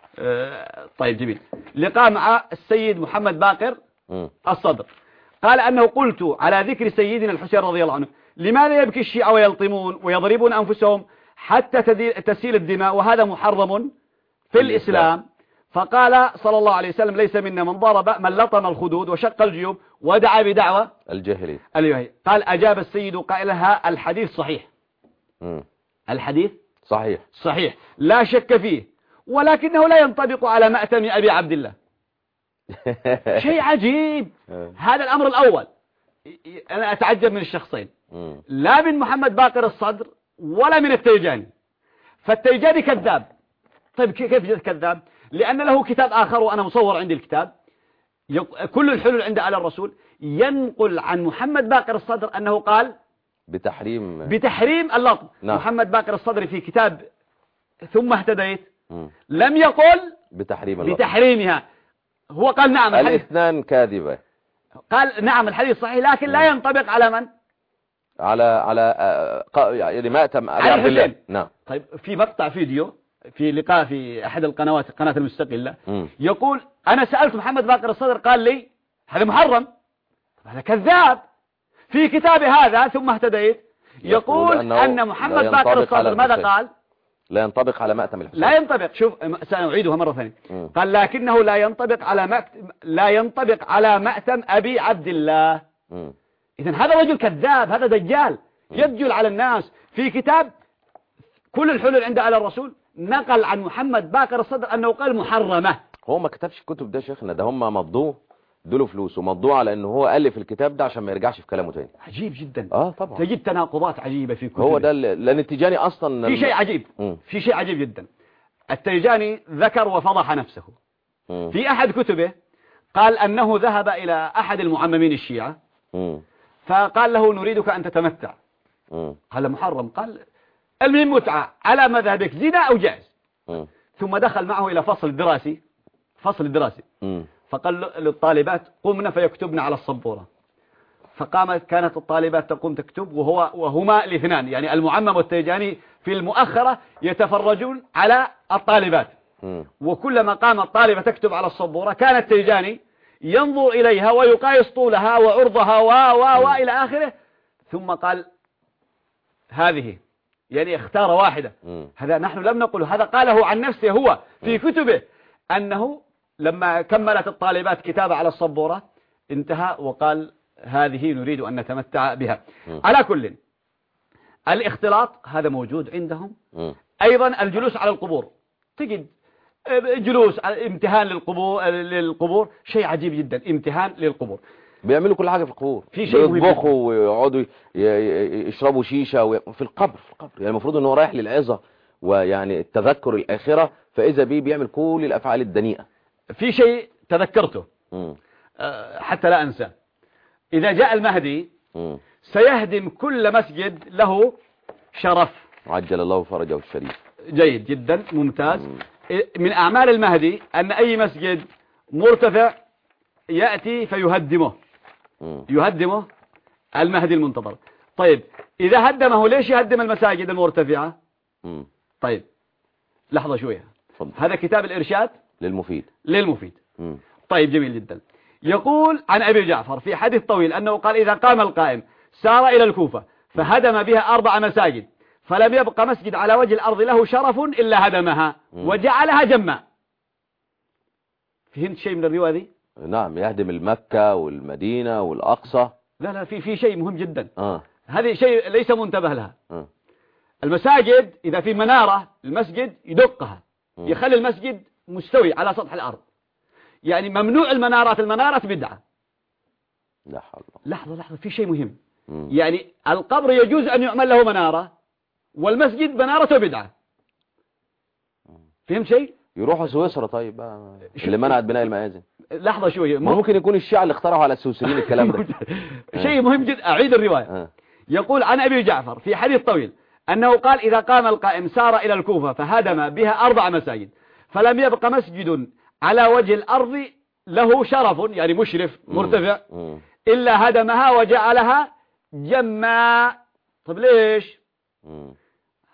طيب جميل. لقاء مع السيد محمد باقر الصدر، قال أنه قلت على ذكر سيدنا الحسين رضي الله عنه لماذا يبكي الشيعة ويلطمون ويضربون أنفسهم حتى تسيل الدماء وهذا محرم في الإسلام؟ فقال صلى الله عليه وسلم ليس منا من ضرب من لطم الخدود وشق الجيوب ودعا بدعوة الجاهلية. قال أجاب السيد قائلها الحديث صحيح. الحديث صحيح لا شك فيه، ولكنه لا ينطبق على مأتم أبي عبد الله. شيء عجيب. هذا الأمر الأول. أنا أتعجب من الشخصين، لا من محمد باقر الصدر ولا من التيجاني. فالتيجاني كذاب. طيب كيف كذاب؟ لأن له كتاب آخر وأنا مصور عندي الكتاب، كل الحلول عند على الرسول، ينقل عن محمد باقر الصدر أنه قال بتحريم اللطم. نعم. محمد باقر الصدر في كتاب ثم اهتديت لم يقل بتحريمها. هو قال نعم الاثنان كاذبة. قال نعم الحديث صحيح، لكن لا ينطبق على من؟ على يعني مأتم أبي عبد الله. نعم. طيب في مقطع فيديو في لقاء في أحد القنوات، القناة المستقلة، يقول أنا سألت محمد باقر الصدر قال لي هذا محرم. هذا كذاب. في كتاب هذا ثم اهتديت يقول أن محمد باقر الصدر ماذا قال؟ لا ينطبق على مأتم الحسين. لا ينطبق. شوف سأعيدها مرة ثانية. قال لكنه لا ينطبق على مأتم أبي عبد الله. إذن هذا رجل كذاب، هذا دجال يدجل على الناس. في كتاب كل الحلول عند على الرسول نقل عن محمد باقر الصدر أنه قال محرمة. هو ما كتبش الكتب ده شيخنا، ده هم مضوه، ادوا له فلوس ومضوه على انه هو ألف الكتاب ده عشان ما يرجعش في كلامه تاني. عجيب جدا. طبعا تجد تناقضات عجيبة في كتبه. هو ده لأن التيجاني أصلا في شيء عجيب. في شيء عجيب جدا. التيجاني ذكر وفضح نفسه. في أحد كتبه قال أنه ذهب إلى أحد المعممين الشيعة فقال له نريدك أن تتمتع. قال محرم. قال المهم متعة على مذهبك زنا أو جائز. ثم دخل معه إلى فصل الدراسي فقال للطالبات قمنا فيكتبن على السبورة. كانت الطالبات تقوم تكتب وهما الاثنان يعني المعمم والتيجاني في المؤخرة يتفرجون على الطالبات. وكلما قام الطالبة تكتب على السبورة كان التيجاني ينظر إليها ويقايس طولها وعرضها وإلى آخره. ثم قال هذه يعني اختار واحدة. هذا نحن لم نقل، هذا قاله عن نفسه هو في كتبه أنه لما كملت الطالبات كتابة على السبورة انتهى وقال هذه نريد أن نتمتع بها. على كل الاختلاط هذا موجود عندهم. أيضا الجلوس على القبور، تجد جلوس امتهان للقبور شيء عجيب جدا. امتهان للقبور، بيعملوا كل حاجة في القبور، يطبخوا ويقعدوا يشربوا شيشة في القبر. يعني المفروض انه رايح للعظة ويعني التذكر الآخرة، فإذا بيه بيعمل كل الأفعال الدنيئة. في شيء تذكرته حتى لا أنسى. إذا جاء المهدي سيهدم كل مسجد له شرف، عجل الله فرجه الشريف. جيد جدا، ممتاز. من أعمال المهدي أن أي مسجد مرتفع يأتي فيهدمه. يهدمه المهدي المنتظر. طيب إذا هدمه ليش يهدم المساجد المرتفعة؟ طيب لحظة شوية. هذا كتاب الإرشاد للمفيد. طيب جميل جدا. يقول عن أبي جعفر في حديث طويل أنه قال إذا قام القائم سار إلى الكوفة فهدم بها 4 مساجد فلم يبق مسجد على وجه الأرض له شرف إلا هدمها وجعلها جمّا. فهمت شيء من الرواية دي؟ نعم، يهدم المكة والمدينة والأقصى. لا في شيء مهم جدا. هذه شيء ليس منتبه لها. المساجد إذا في منارة المسجد يدقها، يخلي المسجد مستوي على سطح الأرض. يعني ممنوع المنارات بدعة. لا حول. لحظة في شيء مهم. يعني القبر يجوز أن يعمل له منارة والمسجد منارته بدعة. فهمت شيء؟ يروحوا سويسرا. طيب بقى اللي منعت بناء المآذن. لحظة شوية. ممكن يكون الشيعة اللي اخترعوا على السويسريين الكلام ده. شيء مهم جدا. أعيد الرواية. يقول عن أبي جعفر في حديث طويل أنه قال إذا قام القائم سار إلى الكوفة فهدم بها 4 مساجد فلم يبق مسجد على وجه الأرض له شرف يعني مشرف مرتفع إلا هدمها وجعلها جمّا. طب ليش؟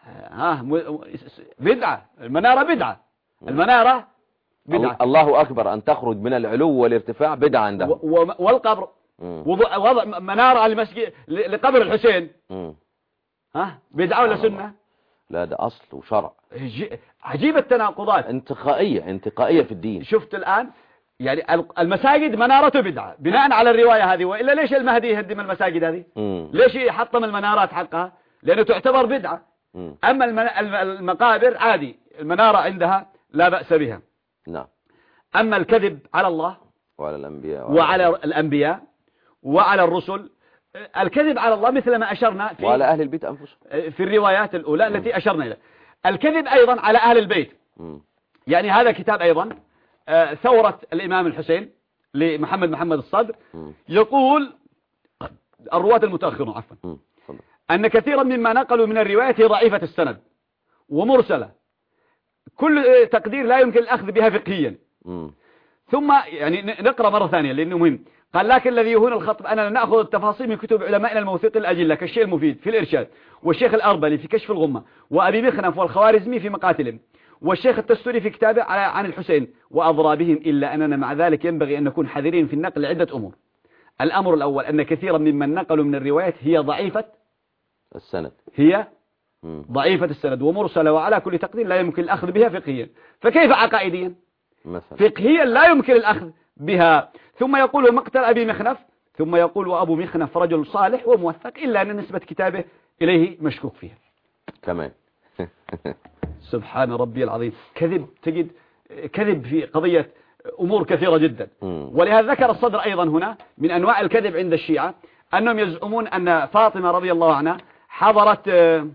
بدعة. المنارة بدعة. المنارة بدعة. الله أكبر أن تخرج من العلو والارتفاع بدعة عندهم. والقبر وضع منارة المسجد لقبر الحسين بدعة ولا سنة؟ لا، ده أصل وشرع. عجيب التناقضات. انتقائية في الدين. شفت الآن يعني المساجد منارته بدعة بناء على الرواية هذه، وإلا ليش المهدي يهدم المساجد هذه؟ ليش يحطم المنارات حقها؟ لأنه تعتبر بدعة. أما المقابر عادي، المنارة عندها لا بأس بها. نعم. أما الكذب على الله وعلى الأنبياء وعلى الرسل، الكذب على الله مثل ما أشرنا في وعلى أهل البيت أنفسهم في الروايات الأولى التي أشرنا إليها. الكذب أيضا على أهل البيت. يعني هذا كتاب أيضا ثورة الإمام الحسين محمد الصدر، يقول الرواة المتأخرون عفوا أن كثيرا مما نقلوا من الرواية ضعيفة السند ومرسلة، كل تقدير لا يمكن الأخذ بها فقهيا. ثم يعني نقرأ مرة ثانية لأنه مهم. قال لكن الذي يهون الخطب أننا نأخذ التفاصيل من كتب علمائنا الموثوق الأجلة كالشيخ المفيد في الإرشاد، والشيخ الأربلي في كشف الغمة، وأبي مخنف والخوارزمي في مقاتلهم، والشيخ التستوري في كتابه عن الحسين وأضرابهم، إلا أننا مع ذلك ينبغي أن نكون حذرين في النقل لعدة أمور. الأمر الأول أن كثيرا ممن نقلوا من الروايات هي ضعيفة السند، ضعيفة السند ومرسلة، وعلى كل تقدير لا يمكن الأخذ بها فقهيا، فكيف عقائديا؟ فقهيا لا يمكن الأخذ بها. ثم يقول مقتل أبي مخنف، ثم يقول وأبو مخنف رجل صالح وموثق، إلا أن نسبة كتابه إليه مشكوك فيها كمان. سبحان ربي العظيم. كذب، تجد كذب في قضية أمور كثيرة جدا. ولهذا ذكر الصدر أيضا هنا من أنواع الكذب عند الشيعة أنهم يزعمون أن فاطمة رضي الله عنها حضرت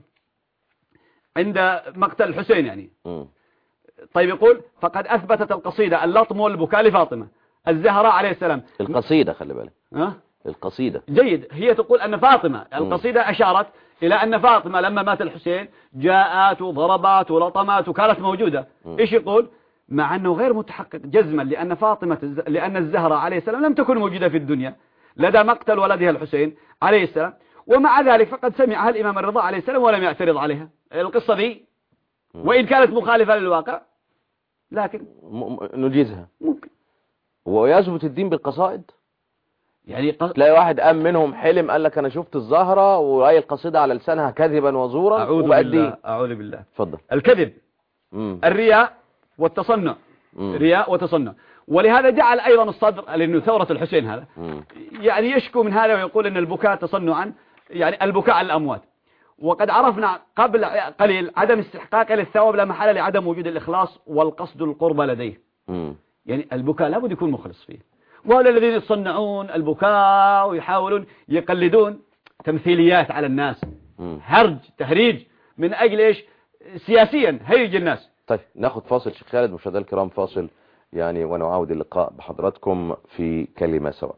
عند مقتل الحسين يعني. طيب يقول فقد أثبتت القصيدة اللطم والبكاء لفاطمة الزهراء عليه السلام. القصيدة خلي بالك، القصيدة جيد. هي تقول أن فاطمة القصيدة أشارت إلى أن فاطمة لما مات الحسين جاءت وضربات ولطمات وكانت موجودة. إيش يقول؟ مع أنه غير متحقق جزما، لأن الزهراء عليه السلام لم تكن موجودة في الدنيا لدى مقتل ولدها الحسين عليه السلام، ومع ذلك فقد سمعها الإمام الرضا عليه السلام ولم يعترض عليها. القصة دي وإن كانت مخالفة للواقع لكن نجيزها ممكن. ويثبت الدين بالقصائد يعني تلاقي واحد قام منهم حلم قال لك أنا شفت الزهرة وأي القصيدة على لسانها كذبا وزورا. أعوذ بالله. تفضل. الكذب، الرياء والتصنع. رياء وتصنع. ولهذا جعل أيضا الصدر لأنه ثورة الحسين هذا يعني يشكو من هذا ويقول أن البكاء تصنعا، يعني البكاء على الأموات. وقد عرفنا قبل قليل عدم استحقاق للثواب لا محل لعدم وجود الإخلاص والقصد القرب لديه. يعني البكاء لابد يكون مخلص فيه. وهؤلاء الذين يصنعون البكاء ويحاولون يقلدون تمثيليات على الناس، هرج تهريج من أجل إيش؟ سياسيا هيج الناس. طيب ناخد فاصل شيخ خالد. مشاهدينا الكرام فاصل يعني ونعاود اللقاء بحضراتكم في كلمة سواء.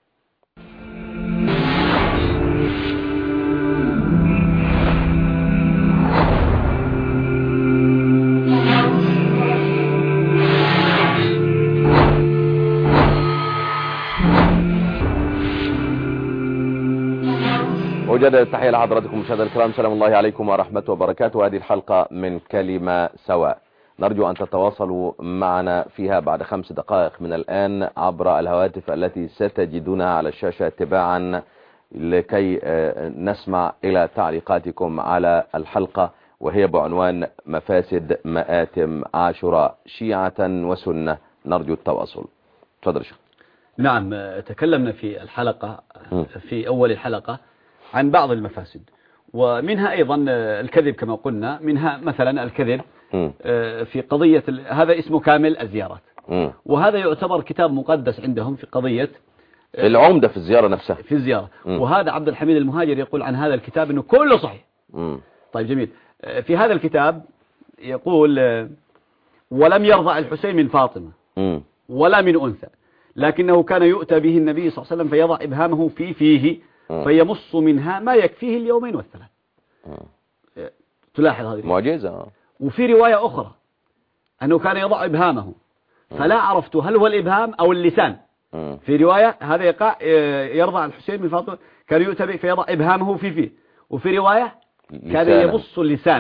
وجدد التحية لحضراتكم مشاهدينا الكرام. سلام الله عليكم ورحمة وبركاته. هذه الحلقة من كلمة سواء نرجو أن تتواصلوا معنا فيها بعد 5 دقائق من الآن عبر الهواتف التي ستجدونها على الشاشة تباعا لكي نسمع إلى تعليقاتكم على الحلقة، وهي بعنوان مفاسد مآتم عاشوراء شيعة وسنة. نرجو التواصل. تفضل شيخ. نعم، تكلمنا في الحلقة في أول الحلقة عن بعض المفاسد، ومنها أيضا الكذب كما قلنا، منها مثلا الكذب في قضية هذا اسمه كامل الزيارات، وهذا يعتبر كتاب مقدس عندهم في قضية العمدة في الزيارة نفسها في الزيارة. وهذا عبد الحميد المهاجر يقول عن هذا الكتاب أنه كله صحيح. طيب جميل. في هذا الكتاب يقول ولم يرضع الحسين من فاطمة ولا من أنثى، لكنه كان يؤتى به النبي صلى الله عليه وسلم فيضع إبهامه في فيه فيمص منها ما يكفيه اليومين والثلاث. تلاحظ هذه معجزة. وفي رواية أخرى أنه كان يضع إبهامه فلا عرفت هل هو الإبهام أو اللسان. في رواية هذا يرضع الحسين من فاطمة كان يؤتى به فيضع إبهامه في فيه، وفي رواية كان يمص اللسان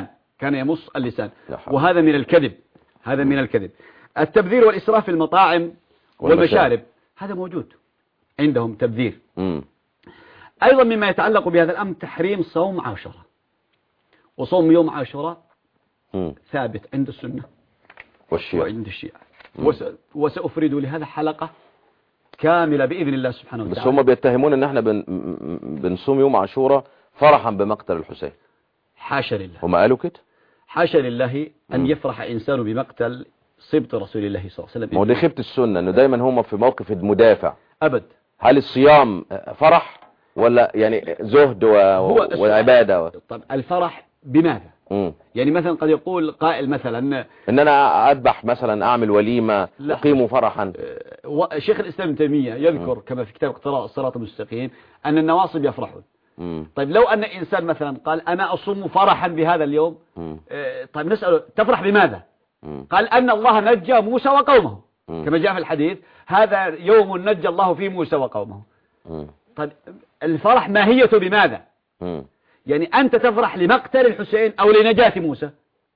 كان يمص اللسان. لا حول. وهذا من الكذب، هذا من الكذب. التبذير والإسراف في المطاعم والمشارب هذا موجود عندهم تبذير. أيضا مما يتعلق بهذا الأمر تحريم صوم عاشوراء، وصوم يوم عاشوراء ثابت عند السنة وعند الشيعة، وسأفرد لهذا حلقة كاملة بإذن الله سبحانه وتعالى. بس هم بيتهمون ان احنا بنصوم يوم عاشوراء فرحا بمقتل الحسين. حاشا لله، هم قالوا كده؟ حاشا لله أن يفرح إنسان بمقتل صبط رسول الله صلى الله عليه وسلم. ما هو دي خيبة السنة انه دايما هم في موقف المدافع. أبد. هل الصيام فرح ولا يعني زهد وعبادة؟ طب الفرح بماذا؟ يعني مثلا قد يقول قائل مثلا ان انا اذبح مثلا، اعمل وليمة، اقيم فرحا. شيخ الاسلام ابن تيمية يذكر كما في كتاب اقتراء الصراط المستقيم ان النواصب يفرحون. طيب لو ان انسان مثلا قال انا اصوم فرحا بهذا اليوم، طيب نسأله تفرح بماذا؟ قال ان الله نجى موسى وقومه، كما جاء في الحديث هذا يوم نجى الله فيه موسى وقومه. طيب الفرح ماهيته بماذا؟ يعني أنت تفرح لمقتل الحسين أو لنجاة موسى؟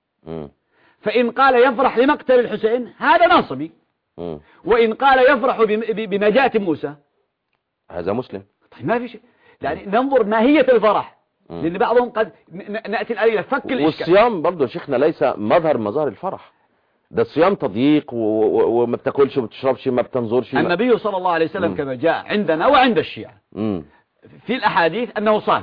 فإن قال يفرح لمقتل الحسين هذا ناصبي، وإن قال يفرح بنجاة موسى هذا مسلم. طيب ما في شيء، يعني ننظر ماهية الفرح، لأن بعضهم قد نأتي الآلة فك الإشكال. والصيام برضو شيخنا ليس مظهر الفرح، ده الصيام تضييق وما بتاكلش وما بتشربش ما بتنظرش. النبي صلى الله عليه وسلم كما جاء عندنا وعند الشيعة في الأحاديث أنه صام.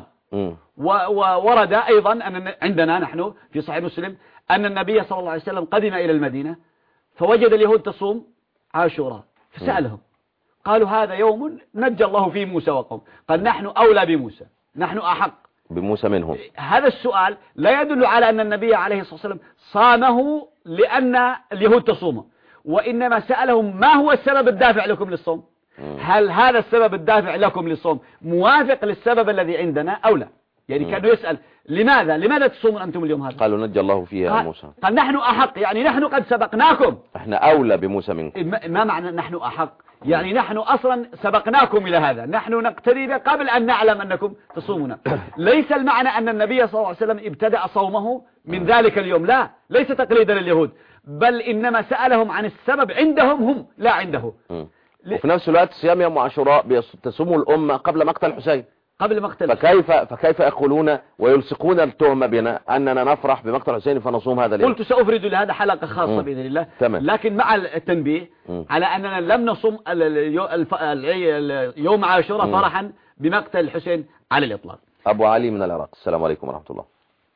وورد أيضا أن عندنا نحن في صحيح مسلم أن النبي صلى الله عليه وسلم قدم إلى المدينة فوجد اليهود تصوم عاشوراء، فسألهم قالوا هذا يوم نجى الله فيه موسى وقوم. قال نحن أولى بموسى، نحن أحق بموسى منهم. هذا السؤال لا يدل على أن النبي عليه الصلاة والسلام صامه لأن اليهود تصومه، وإنما سألهم ما هو السبب الدافع لكم للصوم؟ هل هذا السبب الدافع لكم للصوم موافق للسبب الذي عندنا أو لا؟ يعني كانوا يسأل لماذا تصومون أنتم اليوم هذا؟ قالوا نجى الله فيها موسى. قال نحن أحق، يعني نحن قد سبقناكم، احنا أولى بموسى منكم. ما معنى نحن أحق؟ يعني نحن أصلا سبقناكم إلى هذا، نحن نقتدي قبل أن نعلم أنكم تصومون. ليس المعنى أن النبي صلى الله عليه وسلم ابتدأ صومه من ذلك اليوم، لا، ليس تقليدا لليهود، بل إنما سألهم عن السبب عندهم هم لا عنده. وفي نفس الوقت صيام يوم عاشوراء تصوم الأمة قبل مقتل الحسين، قبل مقتل. فكيف يقولون ويلصقون التهمة بنا أننا نفرح بمقتل الحسين فنصوم هذا اليوم؟ قلت سأفرد لهذا حلقة خاصة بإذن الله. لكن مع التنبيه على أننا لم نصوم يوم عاشوراء فرحا بمقتل الحسين على الإطلاق. أبو علي من العراق، السلام عليكم ورحمة الله.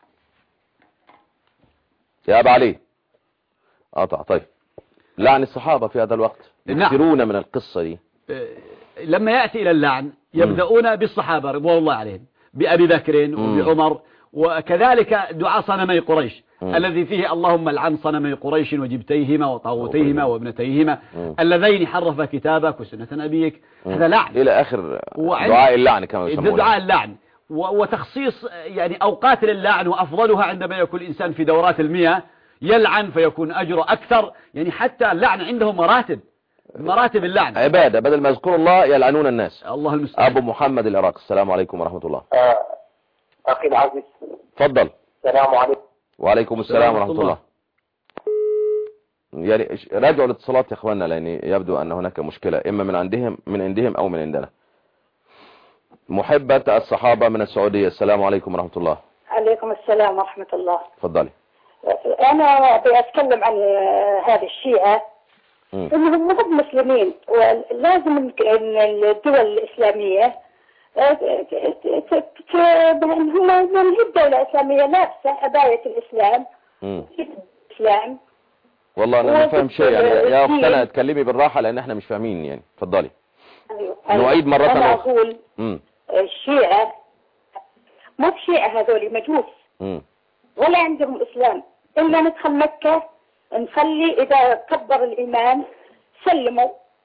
يا أبو علي طيب، لعن الصحابة في هذا الوقت يكثرون من القصة دي. لما يأتي إلى اللعن يبدأون بالصحابة رضوان الله عليهم، بأبي بكر وبعمر، وكذلك دعاء صنمي قريش الذي فيه اللهم العن صنمي قريش وجبتيهما وطاغوتيهما وابنتيهما اللذين حرف كتابك وسنة نبيك. هذا لعن إلى آخر دعاء اللعن كما يسمونه، دعاء اللعن، وتخصيص يعني أوقات للعن، وأفضلها عندما يكون الإنسان في دورات المياه يلعن فيكون أجره أكثر. يعني حتى اللعن عندهم مراتب اللعن، عبادة، بدل ما يذكروا الله يلعنون الناس. الله المستعان. أبو محمد العراق، السلام عليكم ورحمة الله. أخي العزيز، تفضل. السلام عليكم. وعليكم السلام ورحمة الله. يعني راجعوا الاتصالات يا اخواننا، لأن يبدو أن هناك مشكلة إما من عندهم أو من عندنا. محبة الصحابة من السعودية، السلام عليكم ورحمة الله. عليكم السلام ورحمة الله. تفضلي. أنا بأتكلم عن هذه الشيعة إنهم مو مسلمين، ولازم الدول الإسلامية هم الدولة الإسلامية لابسة عباية الإسلام. الإسلام والله أنا ما فاهم شيء يعني يا أختنا اتكلمي بالراحة لأن احنا مش فاهمين يعني. تفضلي. أيوة. نعيد مرة أخرى. أنا أقول الشيعة مو بشيعة، هذول مجوس ولا عندهم إسلام. إلا ندخل مكة نصلي، إذا كبر الإمام سلموا،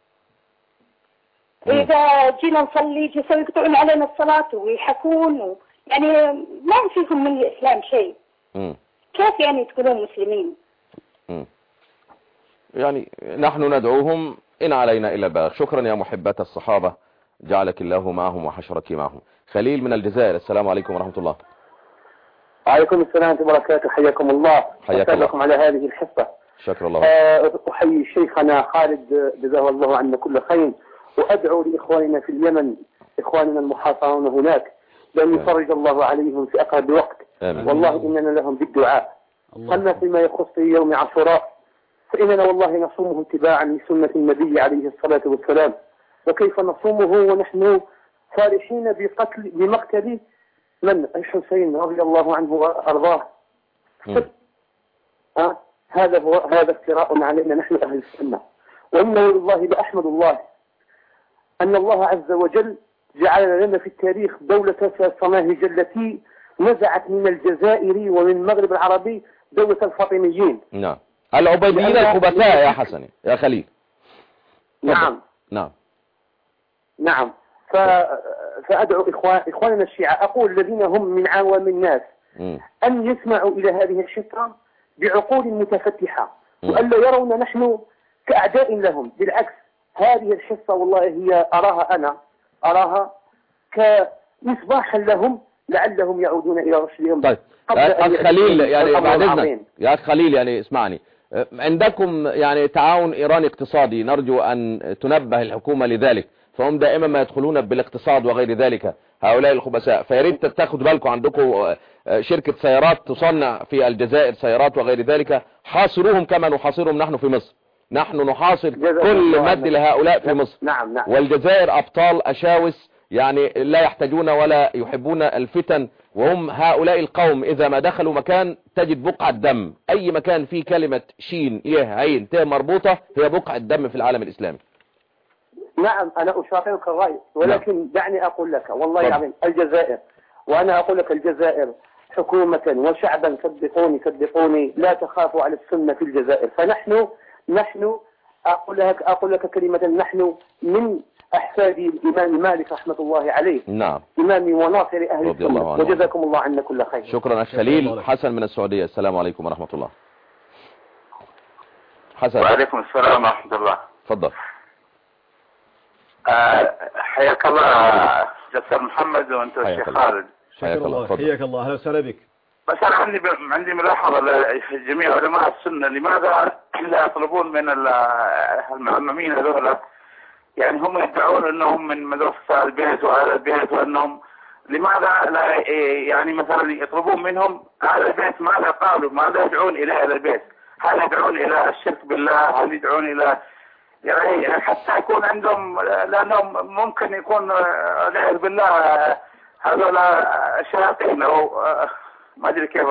إذا جينا نصلي جيسوا يقطعون علينا الصلاة ويحكون يعني ما فيهم من الإسلام شيء. كيف يعني تكونون مسلمين؟ يعني نحن ندعوهم إن علينا إلا البلاغ. شكرا يا محبات الصحابة، جعلك الله معهم وحشرك معهم. خليل من الجزائر، السلام عليكم ورحمة الله. وعليكم السلام ورحمة الله وبركاته. حياكم الله. حياكم الله على هذه الحصة. شكرا الله. أحيي شيخنا خالد جزاه الله عنا كل خير، وأدعو لإخواننا في اليمن، إخواننا المحاصرون هناك، بأن يفرج الله عليهم في أقرب وقت. آمين. والله إننا لهم بالدعاء. أما فيما يخص يوم عاشوراء فإننا والله نصومه اتباعا لسنة النبي عليه الصلاة والسلام. وكيف نصومه ونحن فرحين بمقتل من؟ الحسين رضي الله عنه وأرضاه. هذا افتراء علينا نحن أهل السنة. وإنه والله لأحمد الله أن الله عز وجل جعل لنا في التاريخ دولة الصناهج التي نزعت من الجزائر ومن المغرب العربي دولة الفاطميين. نعم، العبيديين الخبثاء يا حسن يا خليل. نعم نعم نعم. فأدعو إخواننا الشيعة، أقول الذين هم من عوام الناس أن يسمعوا إلى هذه الحصة بعقول متفتحة، وألا يرون نحن كأعداء لهم. بالعكس، هذه الحصة والله هي أراها كمصباحا لهم لعلهم يعودون إلى رشدهم. طيب أخ خليل، يعني بعد إذنك يا أخ خليل، يعني اسمعني، عندكم يعني تعاون إيراني اقتصادي، نرجو أن تنبه الحكومة لذلك، فهم دائما ما يدخلون بالاقتصاد وغير ذلك هؤلاء الخبثاء. فياريت تاخد بالكم، عندكم شركة سيارات تصنع في الجزائر سيارات وغير ذلك، حاصروهم كما نحاصرهم نحن في مصر. نحن نحاصر كل مد لهؤلاء في مصر. نعم. والجزائر أبطال أشاوس، يعني لا يحتاجون ولا يحبون الفتن، وهم هؤلاء القوم إذا ما دخلوا مكان تجد بقعة دم. أي مكان فيه كلمة شين يه عين ت مربوطة هي بقعة دم في العالم الإسلامي. نعم، أنا أشاركك الرأي، ولكن دعني أقول لك والله العظيم الجزائر، وأنا أقول لك الجزائر حكومة وشعبا، صدقوني لا تخافوا على السنة في الجزائر. فنحن أقول لك كلمة، نحن من أحفاد الإمام مالك رحمة الله عليه. نعم، إمام وناصر أهل السنة، وجزاكم الله عنا كل خير. شكرا أخ خليل. حسن من السعودية، السلام عليكم ورحمة الله. حسن. وعليكم السلام ورحمة الله. تفضل. حياك الله دكتور محمد وانت الشيخ خالد. حياك الله. حياك الله، اهلا وسهلا بك. بس انا عندي ملاحظه لجميع علماء السنه، لماذا لا يطلبون من المعممين هذول، يعني هم يدعون انهم من مدرسه البيت واهل البيت، وانهم لماذا لا يعني مثلا يطلبون منهم اهل البيت ماذا قالوا، ماذا يدعون الى اهل البيت؟ هل يدعون الى الشرك بالله؟ هل يدعون الى يعني حتى يكون عندهم، لأنهم ممكن يكون والعياذ بالله هذول شياطين أو ما أدري كيف.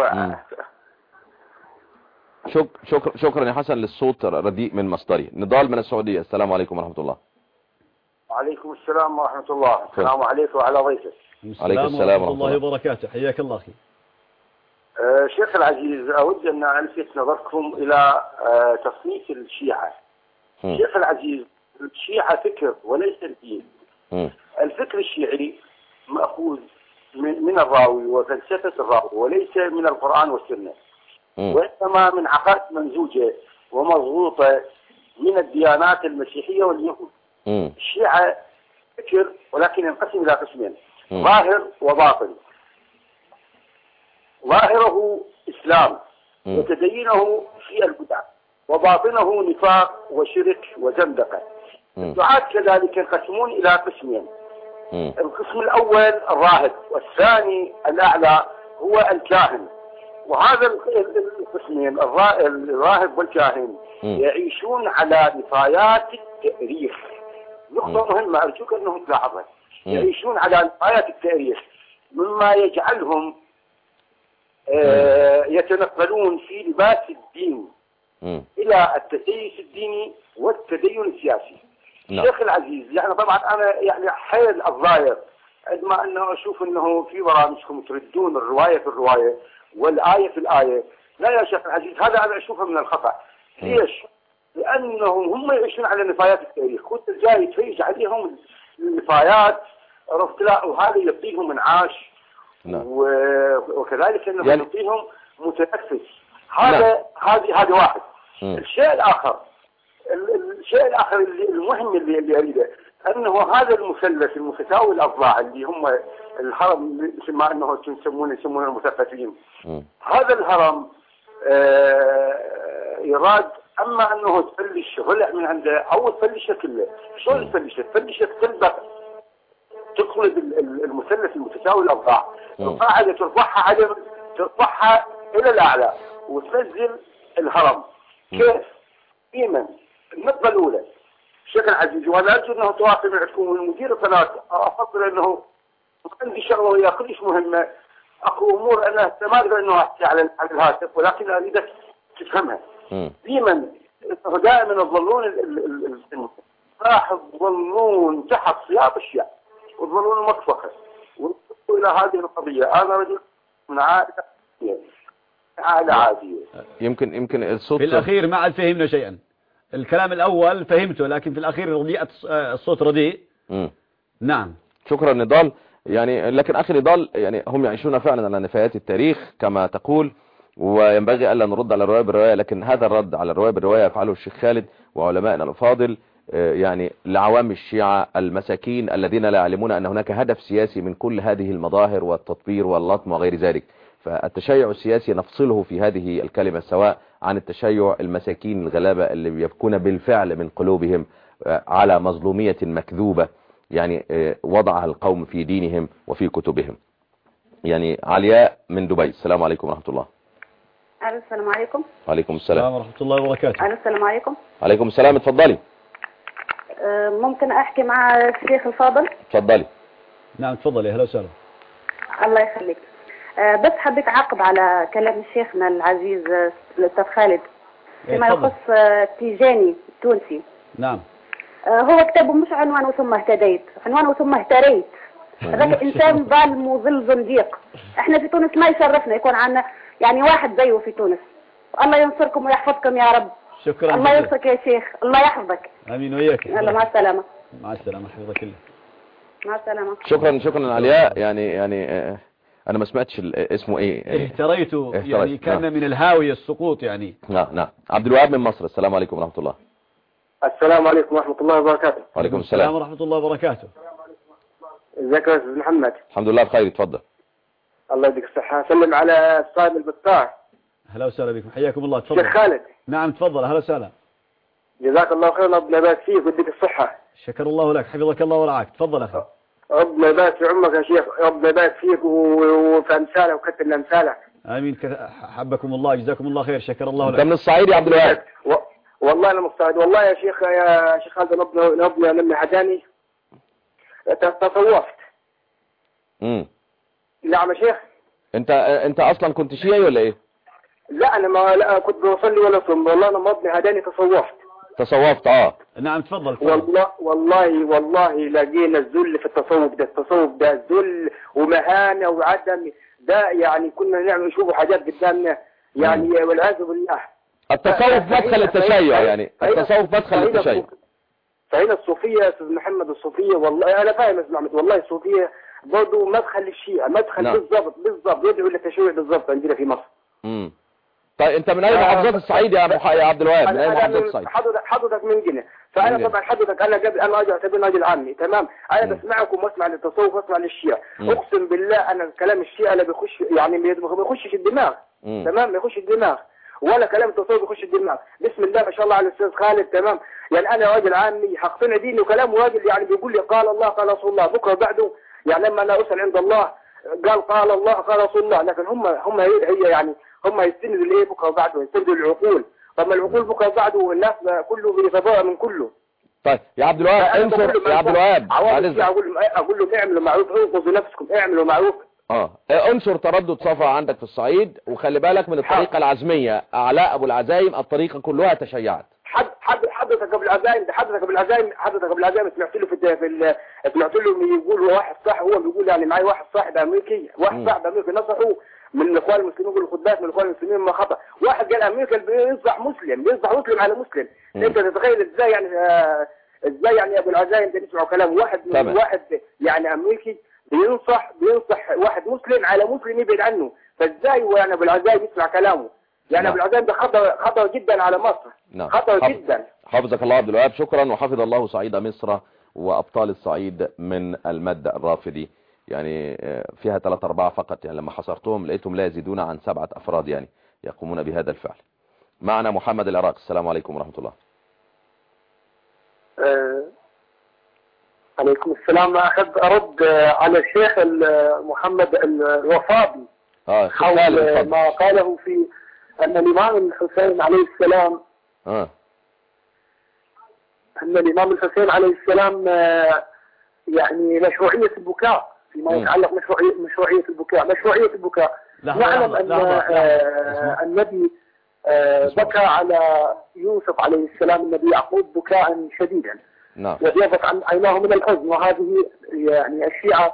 شكرا يا حسن للصوت رديء من مصدري. نضال من السعودية، السلام عليكم ورحمة الله. وعليكم السلام ورحمة الله. السلام عليكم وعلى ضيفك. عليكم السلام ورحمة الله وبركاته. حياك الله أخي. شيخ العزيز، أود أن ألفت نظركم إلى تصنيف الشيعة. شيخ العزيز، الشيعة فكر وليس الدين. الفكر الشيعي مأخوذ من الراوي وفلسفة الراوي، وليس من القرآن والسنة، وإنما من عقائد ممزوجة ومضغوطة من الديانات المسيحية واليهود. الشيعة فكر ولكن ينقسم إلى قسمين، ظاهر وباطن. ظاهره إسلام وتدينه في البدع، وباطنه نفاق وشرك وزندقة. الدعاة كذلك ينقسمون إلى قسمين، القسم الأول الراهب، والثاني الأعلى هو الكاهن. وهذا القسمين الراهب والكاهن يعيشون على نفايات التاريخ. نقطة مهمة أرجوك أنهم تلاحظها، يعيشون على نفايات التاريخ، مما يجعلهم يتنقلون في لباس الدين إلى التسيس الديني والتدين السياسي. شيخ العزيز، يعني طبعا أنا يعني حيل الظاهر عندما أنه أشوف أنه في برامجكم تردون الرواية في الرواية والآية في الآية. لا يا شيخ العزيز، هذا أنا أشوفه من الخطأ. ليش؟ لأنهم هم يعيشون على نفايات التاريخ، وانت جاي تفيج عليهم النفايات، عرفت لا، وهذا يعطيهم انعاش. وكذلك أنه يعطيهم متنفس. هذا واحد. الشيء الآخر الشيء الآخر المهم اللي أريده أنه هذا المثلث المتساوي الأضلاع اللي هم الهرم ما أنه يسمونه المثقفين، هذا الهرم يراد أما أنه تفلش غلع من عنده أو تفلشه كله. شلون تفلشه تلبق تقلب المثلث المتساوي الأضلاع، القاعدة ترفعها إلى الأعلى وتنزل الهرم. كيف؟ إيمن النقطة الأولى بشكل عزيز، وأنا أرجو أنه تواصل معكم والمدير القناة. أفضل أنه عندي شغلة ويا كلش مهمة، أكو أمور أنا ما أقدر أنه أحكي على الهاتف، ولكن أريدك تفهمها. إيمن دائما تظلون راح تظلون تحت صياط الشيء وتظلون المطفخة وتوصلوا إلى هذه القضية. أنا رجل من عائلة عادية. يمكن الصوت في الأخير ما عاد فهمنا شيئا. الكلام الأول فهمته، لكن في الأخير الصوت رديء. نعم. شكرا نضال. يعني لكن أخي نضال، يعني هم يعيشون فعلا على نفايات التاريخ كما تقول، وينبغي ألا نرد على الرواية بالرواية، لكن هذا الرد على الرواية بالرواية يفعله الشيخ خالد وعلمائنا الفاضل يعني لعوام الشيعة المساكين الذين لا يعلمون أن هناك هدف سياسي من كل هذه المظاهر والتطبير واللطم وغير ذلك. فالتشيع السياسي نفصله في هذه الكلمة سواء عن التشيع المساكين الغلابة اللي يبكون بالفعل من قلوبهم على مظلومية مكذوبة يعني وضعها القوم في دينهم وفي كتبهم. يعني علياء من دبي، السلام عليكم ورحمة الله. السلام عليكم. وعليكم السلام ورحمة الله وبركاته. السلام عليكم. عليكم السلام، اتفضلي. ممكن أحكي مع الشيخ الفاضل؟ اتفضلي. نعم تفضلي. أهلا وسهلا. الله يخليك. بس حبيت أعقب على كلام شيخنا العزيز الأستاذ خالد فيما يخص تيجاني التونسي. نعم. هو كتابه مش عنوانه ثم اهتديت، عنوانه ثم اهتريت. هذاك إنسان ظالم وظل زنديق. احنا في تونس ما يشرفنا يكون عندنا يعني واحد زيه في تونس. الله ينصركم ويحفظكم يا رب. شكرا. الله ينصرك يا شيخ، الله يحفظك. امين وياك. يلا مع السلامة. مع السلامة، حفظك الله. مع السلامة. شكرا علياء. يعني انا ما سمعتش اسمه ايه. اهتريته يعني كان من الهاوية السقوط يعني. نعم. عبد الوهاب من مصر، السلام عليكم ورحمة الله. السلام عليكم ورحمة الله وبركاته. وعليكم السلام ورحمة الله وبركاته. ازيك يا استاذ محمد؟ الحمد لله بخير، اتفضل. الله يديك الصحة. سلم على الصائم البطار. اهلا وسهلا بكم، حياكم الله. تفضل. شيخ خالد. نعم تفضل. اهلا وسهلا. جزاك الله خير، ربنا يبارك فيك ويديك الصحة. شكر الله لك، حفظك الله ورعاك. تفضل اخي. ربنا يبارك في عمرك يا شيخ، ربنا يبارك فيك وفي امثالك وكثر امثالك. امين. حبكم الله، جزاكم الله خير. شكر الله لك. ده من الصعيد يا عبد الوهاب. والله انا مستعد والله يا شيخ خالد. ربنا لما هداني تصوفت. نعم يا شيخ. انت اصلا كنت شيعي ولا ايه؟ لا انا لا كنت بصلي ولا صوم. والله لما ربنا هداني تصوفت. نعم تفضل. والله لقينا الذل في التصوف ده ذل ومهانة وعدم ده. يعني كنا نعمل نشوفوا حاجات قدامنا يعني والعياذ بالله. التصوف مدخل التشيع، يعني التصوف مدخل التشيع. فهنا الصوفية يا استاذ محمد، الصوفية والله انا فاهم يا استاذ محمد، والله الصوفية برضه مدخل للشيعة، مدخل. نعم. بالضبط يدعو للتشيع بالضبط عندنا في مصر. طيب انت من اي محافظات الصعيد يا عبد الوهاب؟ من اي محافظات الصعيد؟ حضرتك من جنة. فانا طبعا حضرتك انا قبل انا اعتبر راجل عامي تمام. انا بسمعكم واسمع للتصوف واسمع للشيعة. اقسم بالله انا كلام الشيعة اللي بيخش يعني ما يخشش الدماغ. تمام، ما يخش الدماغ ولا كلام التصوف يخش الدماغ. بسم الله ما شاء الله على الاستاذ خالد. تمام، يعني انا راجل عامي هقتنع ديني وكلام راجل يعني بيقول لي قال الله قال رسول الله. بكره بعده يعني لما انا اسال عند الله قال الله قال رسول الله. لكن هم هي يعني هم يستندوا لايه بكره بعده؟ يستندوا العقول. طب ما العقول بكره بعده الناس كله بيتضاء من كله. طيب يا عبد الوهاب انظر يا عبد الوهاب، اقول لهم اعملوا معروف، انقذوا نفسكم، اعملوا معروف. انشر تردد صفا عندك في الصعيد، وخلي بالك من الطريقة العزمية. اعلاء ابو العزايم الطريقة كلها تشيعت. حضرتك قبل العزايم سمعت له سمعت له يقول واحد صاحب، هو بيقول يعني معي واحد صاحب امريكي، صاحب امريكي نصحه من الاخوان المسلمين، يقول خد بالك من الاخوان المسلمين ما خطا. واحد قال امريكا بيصبح مسلم على مسلم. انت تتخيل ازاي يعني ابو العزايم ده يسمعوا كلام واحد يعني امريكي بينصح واحد مسلم على مسلم يبعد عنه. فازاي يعني ابو العزايم يسمع كلامه؟ يعني أبو العزام ده خطر جدا على مصر. نعم. خطر جدا. حفظك الله عبد الوهاب، شكرا، وحفظ الله صعيد مصر وأبطال الصعيد من المد الرافدي. يعني فيها 3-4 فقط، يعني لما حصرتهم لقيتهم لا يزيدون عن 7 أفراد يعني يقومون بهذا الفعل. معنا محمد العراق. السلام عليكم ورحمة الله. عليكم السلام. أحب أرد على الشيخ محمد الوفاضي حول ما قاله في أن الإمام الحسين عليه السلام أن الإمام الحسين عليه السلام يعني مشروعية البكاء فيما يتعلق مشروعية البكاء. نعلم أن النبي بكى على يوسف عليه السلام النبي يعقوب بكاء شديدا. نعم. وذيبت عيناه من الحزن، وهذه يعني الشيعة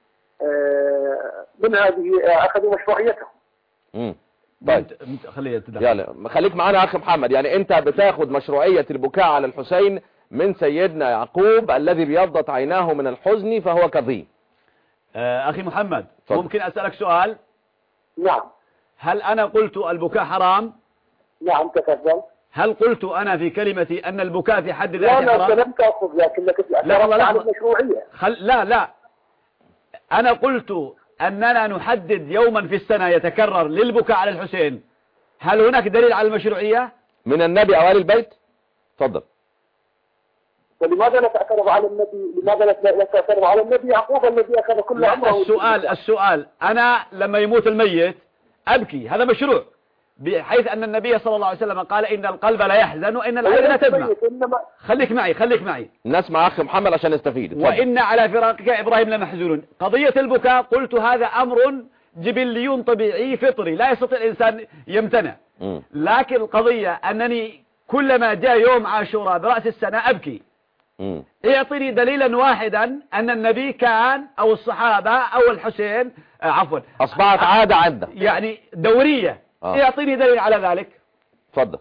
من هذه أخذوا مشروعيتهم. طيب خليك معنا أخي محمد. يعني أنت بتاخد مشروعية البكاء على الحسين من سيدنا يعقوب الذي بيضت عيناه من الحزن فهو كظيم. أخي محمد فضل. ممكن أسألك سؤال؟ نعم. هل أنا قلت البكاء حرام؟ نعم تفضل. هل قلت أنا في كلمتي أن البكاء في حد ذاته حرام؟ لا لم تأخذ، لكنك أشرت على المشروعية. لا أنا قلت أننا نحدد يوما في السنة يتكرر للبكاء على الحسين. هل هناك دليل على المشروعية من النبي أو آل البيت؟ تفضل. ولماذا لا تعترض على النبي؟ لماذا لا تعترض على النبي يعقوب الذي أخذ كل عمره؟ السؤال أنا لما يموت الميت أبكي، هذا مشروع، بحيث أن النبي صلى الله عليه وسلم قال إن القلب لا يحزن وإن العين لا تدمع. خليك معي نسمع أخي محمد عشان نستفيد. وإن على فراقك إبراهيم لمحزون. قضية البكاء قلت هذا أمر جبلي طبيعي فطري لا يستطيع الإنسان يمتنع. لكن القضية أنني كلما جاء يوم عاشوراء برأس السنة أبكي. يعطيني دليلا واحدا أن النبي كان أو الصحابة أو الحسين عفوا أصبحت عادة عندك يعني دورية. يعطيني دليل على ذلك. تفضل.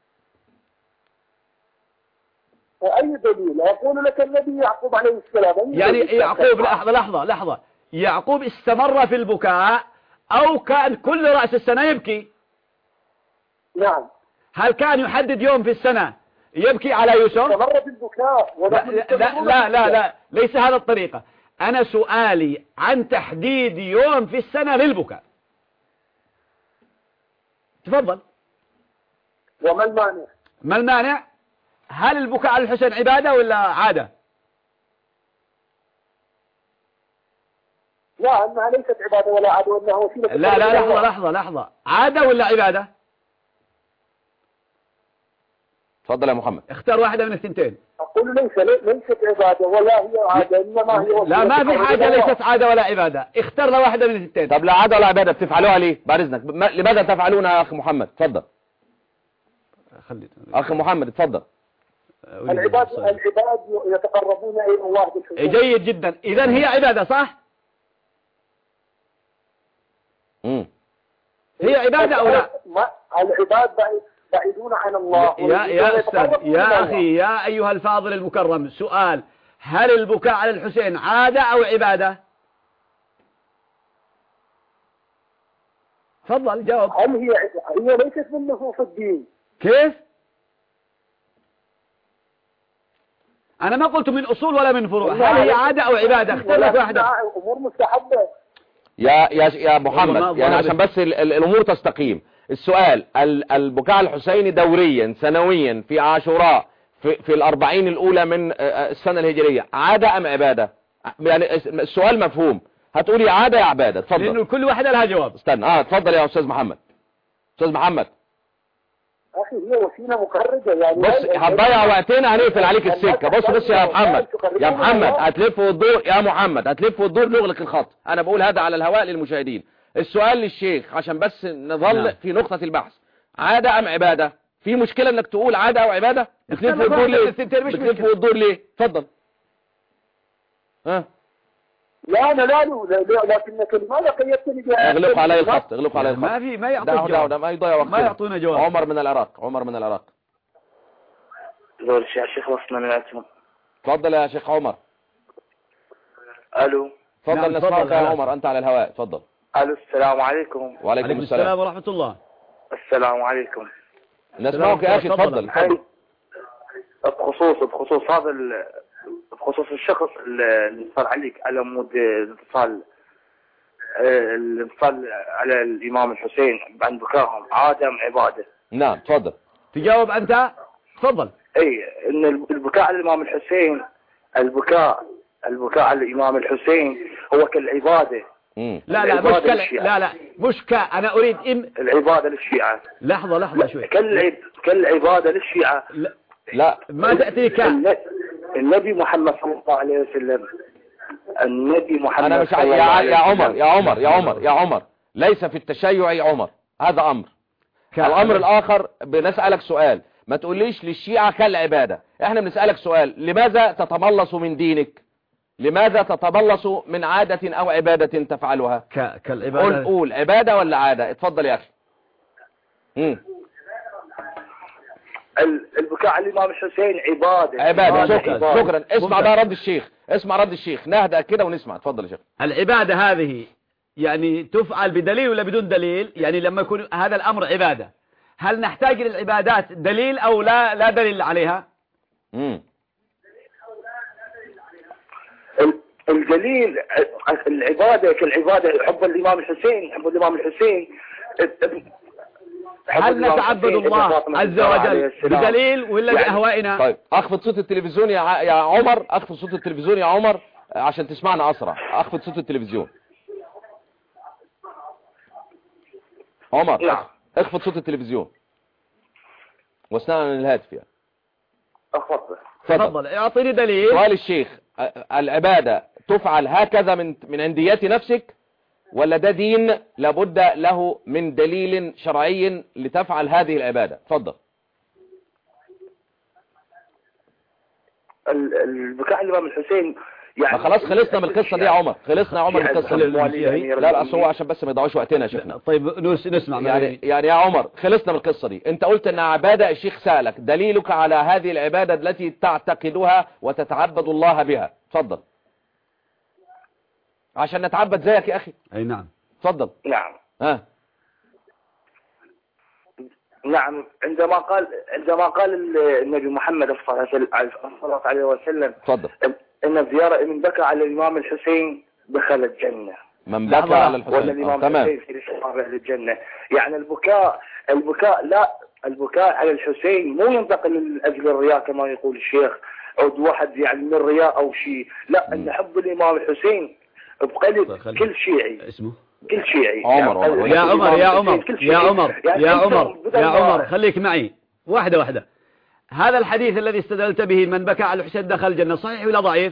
أي دليل؟ أقول لك النبي يعقوب عليه السلام يعني يعقوب لحظة يعقوب استمر في البكاء أو كان كل رأس السنة يبكي؟ نعم. هل كان يحدد يوم في السنة يبكي على يوسف؟ استمر في البكاء. لا ليس هذا الطريقة. أنا سؤالي عن تحديد يوم في السنة للبكاء. تفضل. وما المانع؟ ما المانع؟ هل البكاء على الحسين عبادة ولا عادة؟ لا أنها ليست عبادة ولا عادة وأنها وسيلة. لا لحظة عادة ولا عبادة؟ تفضل يا محمد. اختار واحدة من الثنتين. أقول ليست عبادة ولا هي عادة، إنما هي وسيلة. لا ما في حاجة ليست عادة ولا عبادة. اختار له واحدة من الثنتين. طب لا عادة ولا عبادة بتفعلوها ليه بعد إذنك؟ لماذا تفعلونها يا أخي محمد؟ تفضل. أخي محمد تفضل. العباد يتقربون إلى الله بالحسين. جيد جدا. إذن هي عبادة صح؟ هي عبادة أو لا؟ العباد بعيدون عن الله. يا أستاذ يا أخي يا أيها الفاضل المكرم، سؤال: هل البكاء على الحسين عادة أو عبادة؟ تفضل جاوب. هل هي ليست من نصوص الدين. كيف؟ أنا ما قلت من أصول ولا من فروع. هل هي عادة أو عبادة؟ اختار لك واحدة. أمور مستحبة. يا محمد يعني عشان بس الأمور تستقيم. السؤال: البكاء الحسيني دوريا سنويا في عاشوراء في 40 الأولى من السنة الهجرية عادة أم عبادة؟ يعني السؤال مفهوم. هتقولي عادة يا عبادة. تفضل. لأنه كل واحدة لها جواب. استنى. تفضل يا أستاذ محمد. أستاذ محمد. أخي هي وسيلة مقربة يعني. بص هتضيع وقتنا هنقفل عليك السكة. بص يا محمد هتلف وتدور. يا محمد هتلف وتدور نغلق الخط. أنا بقول هذا على الهواء للمشاهدين. السؤال للشيخ عشان بس نظل في نقطة البحث: عادة أم عبادة؟ في مشكلة انك تقول عادة أو عبادة؟ بتلف وتدور ليه؟ بتلف وتدور ليه؟ تفضل. لا أنا لا لكنك لماذا قيدتني بها؟ اغلقوا علي الخط. ما يعطوك جواب. ما يضيع وقتنا. ما يعطونا جواب. عمر من العراق. دور الشيخ وصلنا من عندهم. تفضل يا شيخ عمر. الو. تفضل نسمعك يا عمر، انت على الهواء. تفضل. الو السلام عليكم. وعليكم السلام ورحمة الله. السلام عليكم. نسمعك يا أخي، تفضل. بخصوص هذا بخصوص الشخص اللي صار عليك على مود الاتصال على الإمام الحسين عن بكاهم عادة أم عبادة؟ نعم تفضل. تجاوب أنت، تفضل. أي إن البكاء على الإمام الحسين، البكاء على الإمام الحسين هو كالعبادة. لا مش أنا أريد العبادة للشيعة. لحظة شوي. كالعبادة للشيعة. لا ما تأتيك النبي محمد صلى الله عليه وسلم. النبي محمد أنا مش يا عمر ليس في التشيع عمر، هذا أمر. الأمر الآخر بنسألك سؤال، ما تقوليش للشيعة كالعبادة، احنا بنسألك سؤال، لماذا تتملص من دينك؟ لماذا تتملص من عادة أو عبادة تفعلها؟ كالعبادة. قول عبادة ولا عادة؟ اتفضل يا أخي. البكاء على الإمام الحسين عبادة. شكرا. اسمع بقى رد الشيخ، نهدأ كده ونسمع. اتفضل يا شيخ. العبادة هذه يعني تفعل بدليل ولا بدون دليل؟ يعني لما يكون هذا الأمر عبادة، هل نحتاج للعبادات دليل أو لا دليل عليها؟ الدليل العبادة كالعبادة، حب الإمام الحسين. هل نتعبد الله عز وجل بدليل ولا بأهوائنا؟ طيب اخفض صوت التلفزيون يا عمر، اخفض صوت التلفزيون يا عمر عشان تسمعنا اسرع. اخفض صوت التلفزيون عمر. اخفض صوت التلفزيون واسمعنا من الهاتف يعني. تفضل. اعطيني دليل. سؤال الشيخ، العبادة تفعل هكذا من عنديات نفسك، ولا ده دين لابد له من دليل شرعي لتفعل هذه العبادة؟ تفضل. البكاء على الإمام الحسين يعني خلاص خلصنا من القصة دي يا عمر، من القصة دي. لا اصل هو عشان بس ما يضيعوش وقتنا يا شيخنا. طيب نسمع يعني يا عمر، خلصنا من القصة دي. انت قلت انها عبادة، الشيخ سألك دليلك على هذه العبادة التي تعتقدها وتتعبد الله بها. تفضل عشان نتعبد زيك يا اخي. اي نعم تفضل. نعم. نعم. عندما قال النبي محمد صلى الله عليه وسلم تفضل ان الزيارة من بكى على الإمام الحسين دخل الجنة. من بكى على الحسين. الإمام الحسين في رسالة أهل الجنة. يعني البكاء على الحسين مو ينتقل من أجل الرياء كما يقول الشيخ، عود واحد يعني من الرياء أو شيء، لا، أن حب الإمام الحسين بقلب كل شيعي. اسمه كل شيعي. يا عمر خليك معي واحدة. هذا الحديث الذي استدلت به من بكى على الحسين دخل الجنة صحيح ولا ضعيف؟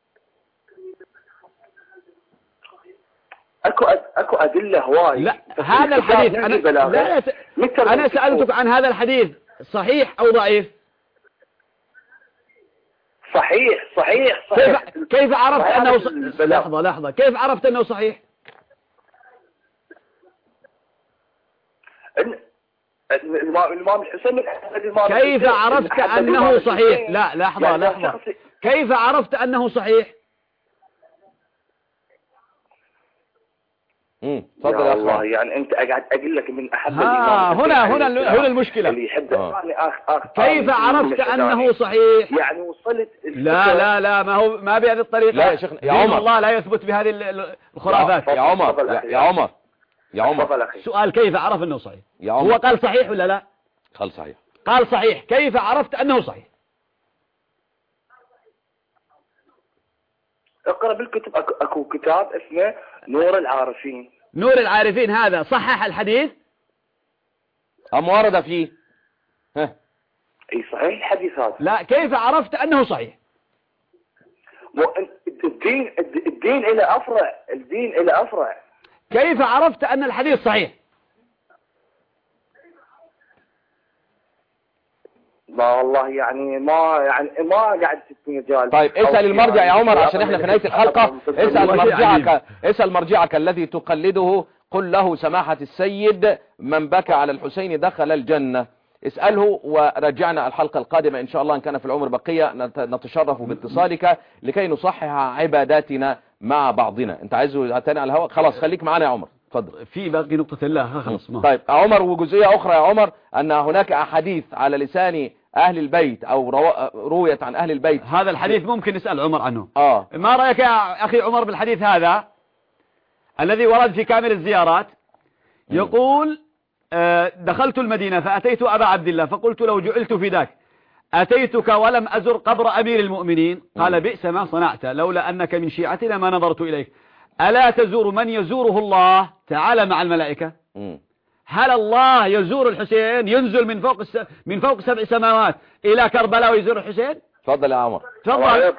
اكو أدلة هواي. لا هذا الحديث أنا سألتك عن هذا الحديث صحيح أو ضعيف؟ صحيح. كيف عرفت أنه لحظة كيف عرفت أنه صحيح؟ الإمام الحسين كيف عرفت أنه صحيح؟ لا لحظة كيف عرفت أنه صحيح؟ تفضل يا الله. يعني انت قاعد اقول لك من احب هنا المشكلة. اللي يحب كيف عرفت انه صحيح؟ يعني وصلت لا ما بهذه الطريقة. لا يا شيخنا، يا عمر الله لا يثبت بهذه الخرافات. يا عمر سؤال كيف عرف انه صحيح؟ هو قال صحيح ولا لا؟ قال صحيح. كيف عرفت انه صحيح؟ اقرأ بالكتب. اكو كتاب اسمه نور العارفين. هذا صحح الحديث أم ورد فيه؟ اي صحيح الحديث هذا. لا كيف عرفت انه صحيح؟ الدين الى افرع. كيف عرفت ان الحديث صحيح؟ ما والله يعني ما قاعد تتني رجال. طيب اسأل المرجع يا عمر عشان احنا في نهاية الحلقة. اسأل مرجعك الذي تقلده، قل له سماحة السيد من بكى على الحسين دخل الجنة. اسأله ورجعنا الحلقة القادمة إن شاء الله إن كان في العمر بقية نتشرف باتصالك لكي نصحح عباداتنا مع بعضنا. انت عايزه تاني على الهواء؟ خلاص خليك معنا يا عمر. تفضل. في باقي نقطة الله خلص. طيب عمر، وجزئية أخرى يا عمر، أن هناك أحاديث على لسان أهل البيت أو رويت عن أهل البيت. هذا الحديث ممكن نسأل عمر عنه. ما رأيك يا أخي عمر بالحديث هذا الذي ورد في كامل الزيارات؟ يقول دخلت المدينة فأتيت أبا عبد الله فقلت لو جعلت فداك أتيتك ولم أزر قبر أمير المؤمنين. قال بئس ما صنعت، لولا أنك من شيعتنا ما نظرت إليك. ألا تزور من يزوره الله تعالى مع الملائكة؟ هل الله يزور الحسين، ينزل من فوق 7 سماوات إلى كربلاء ويزور الحسين؟ تفضل يا عمر. تفضل.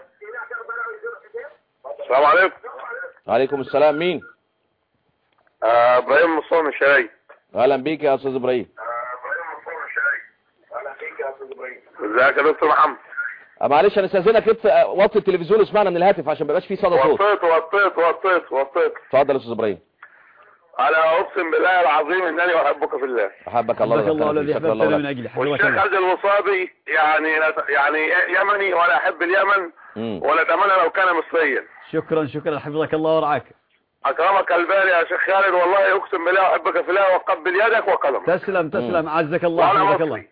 السلام عليكم. وعليكم السلام. مين؟ ابراهيم مصطفى من الشراي. اهلا بيك يا استاذ ابراهيم. ازيك يا دكتور محمد؟ معلش انا استاذنك وطي التلفزيون واسمعنا من الهاتف عشان ما يبقاش فيه صدى صوت. وطيت. اتفضل يا استاذ ابراهيم. انا اقسم بالله العظيم انني احبك في الله. احبك الله الذي احببتنا من اجله. والشيخ عزيز الوصابي يعني يمني ولا احب اليمن ونتمنى لو كان مصريا. شكرا حفظك الله ورعاك. اكرمك الباري يا شيخ خالد، والله اقسم بالله احبك في الله واقبل يدك وقدمك. تسلم عزك الله حفظك الله.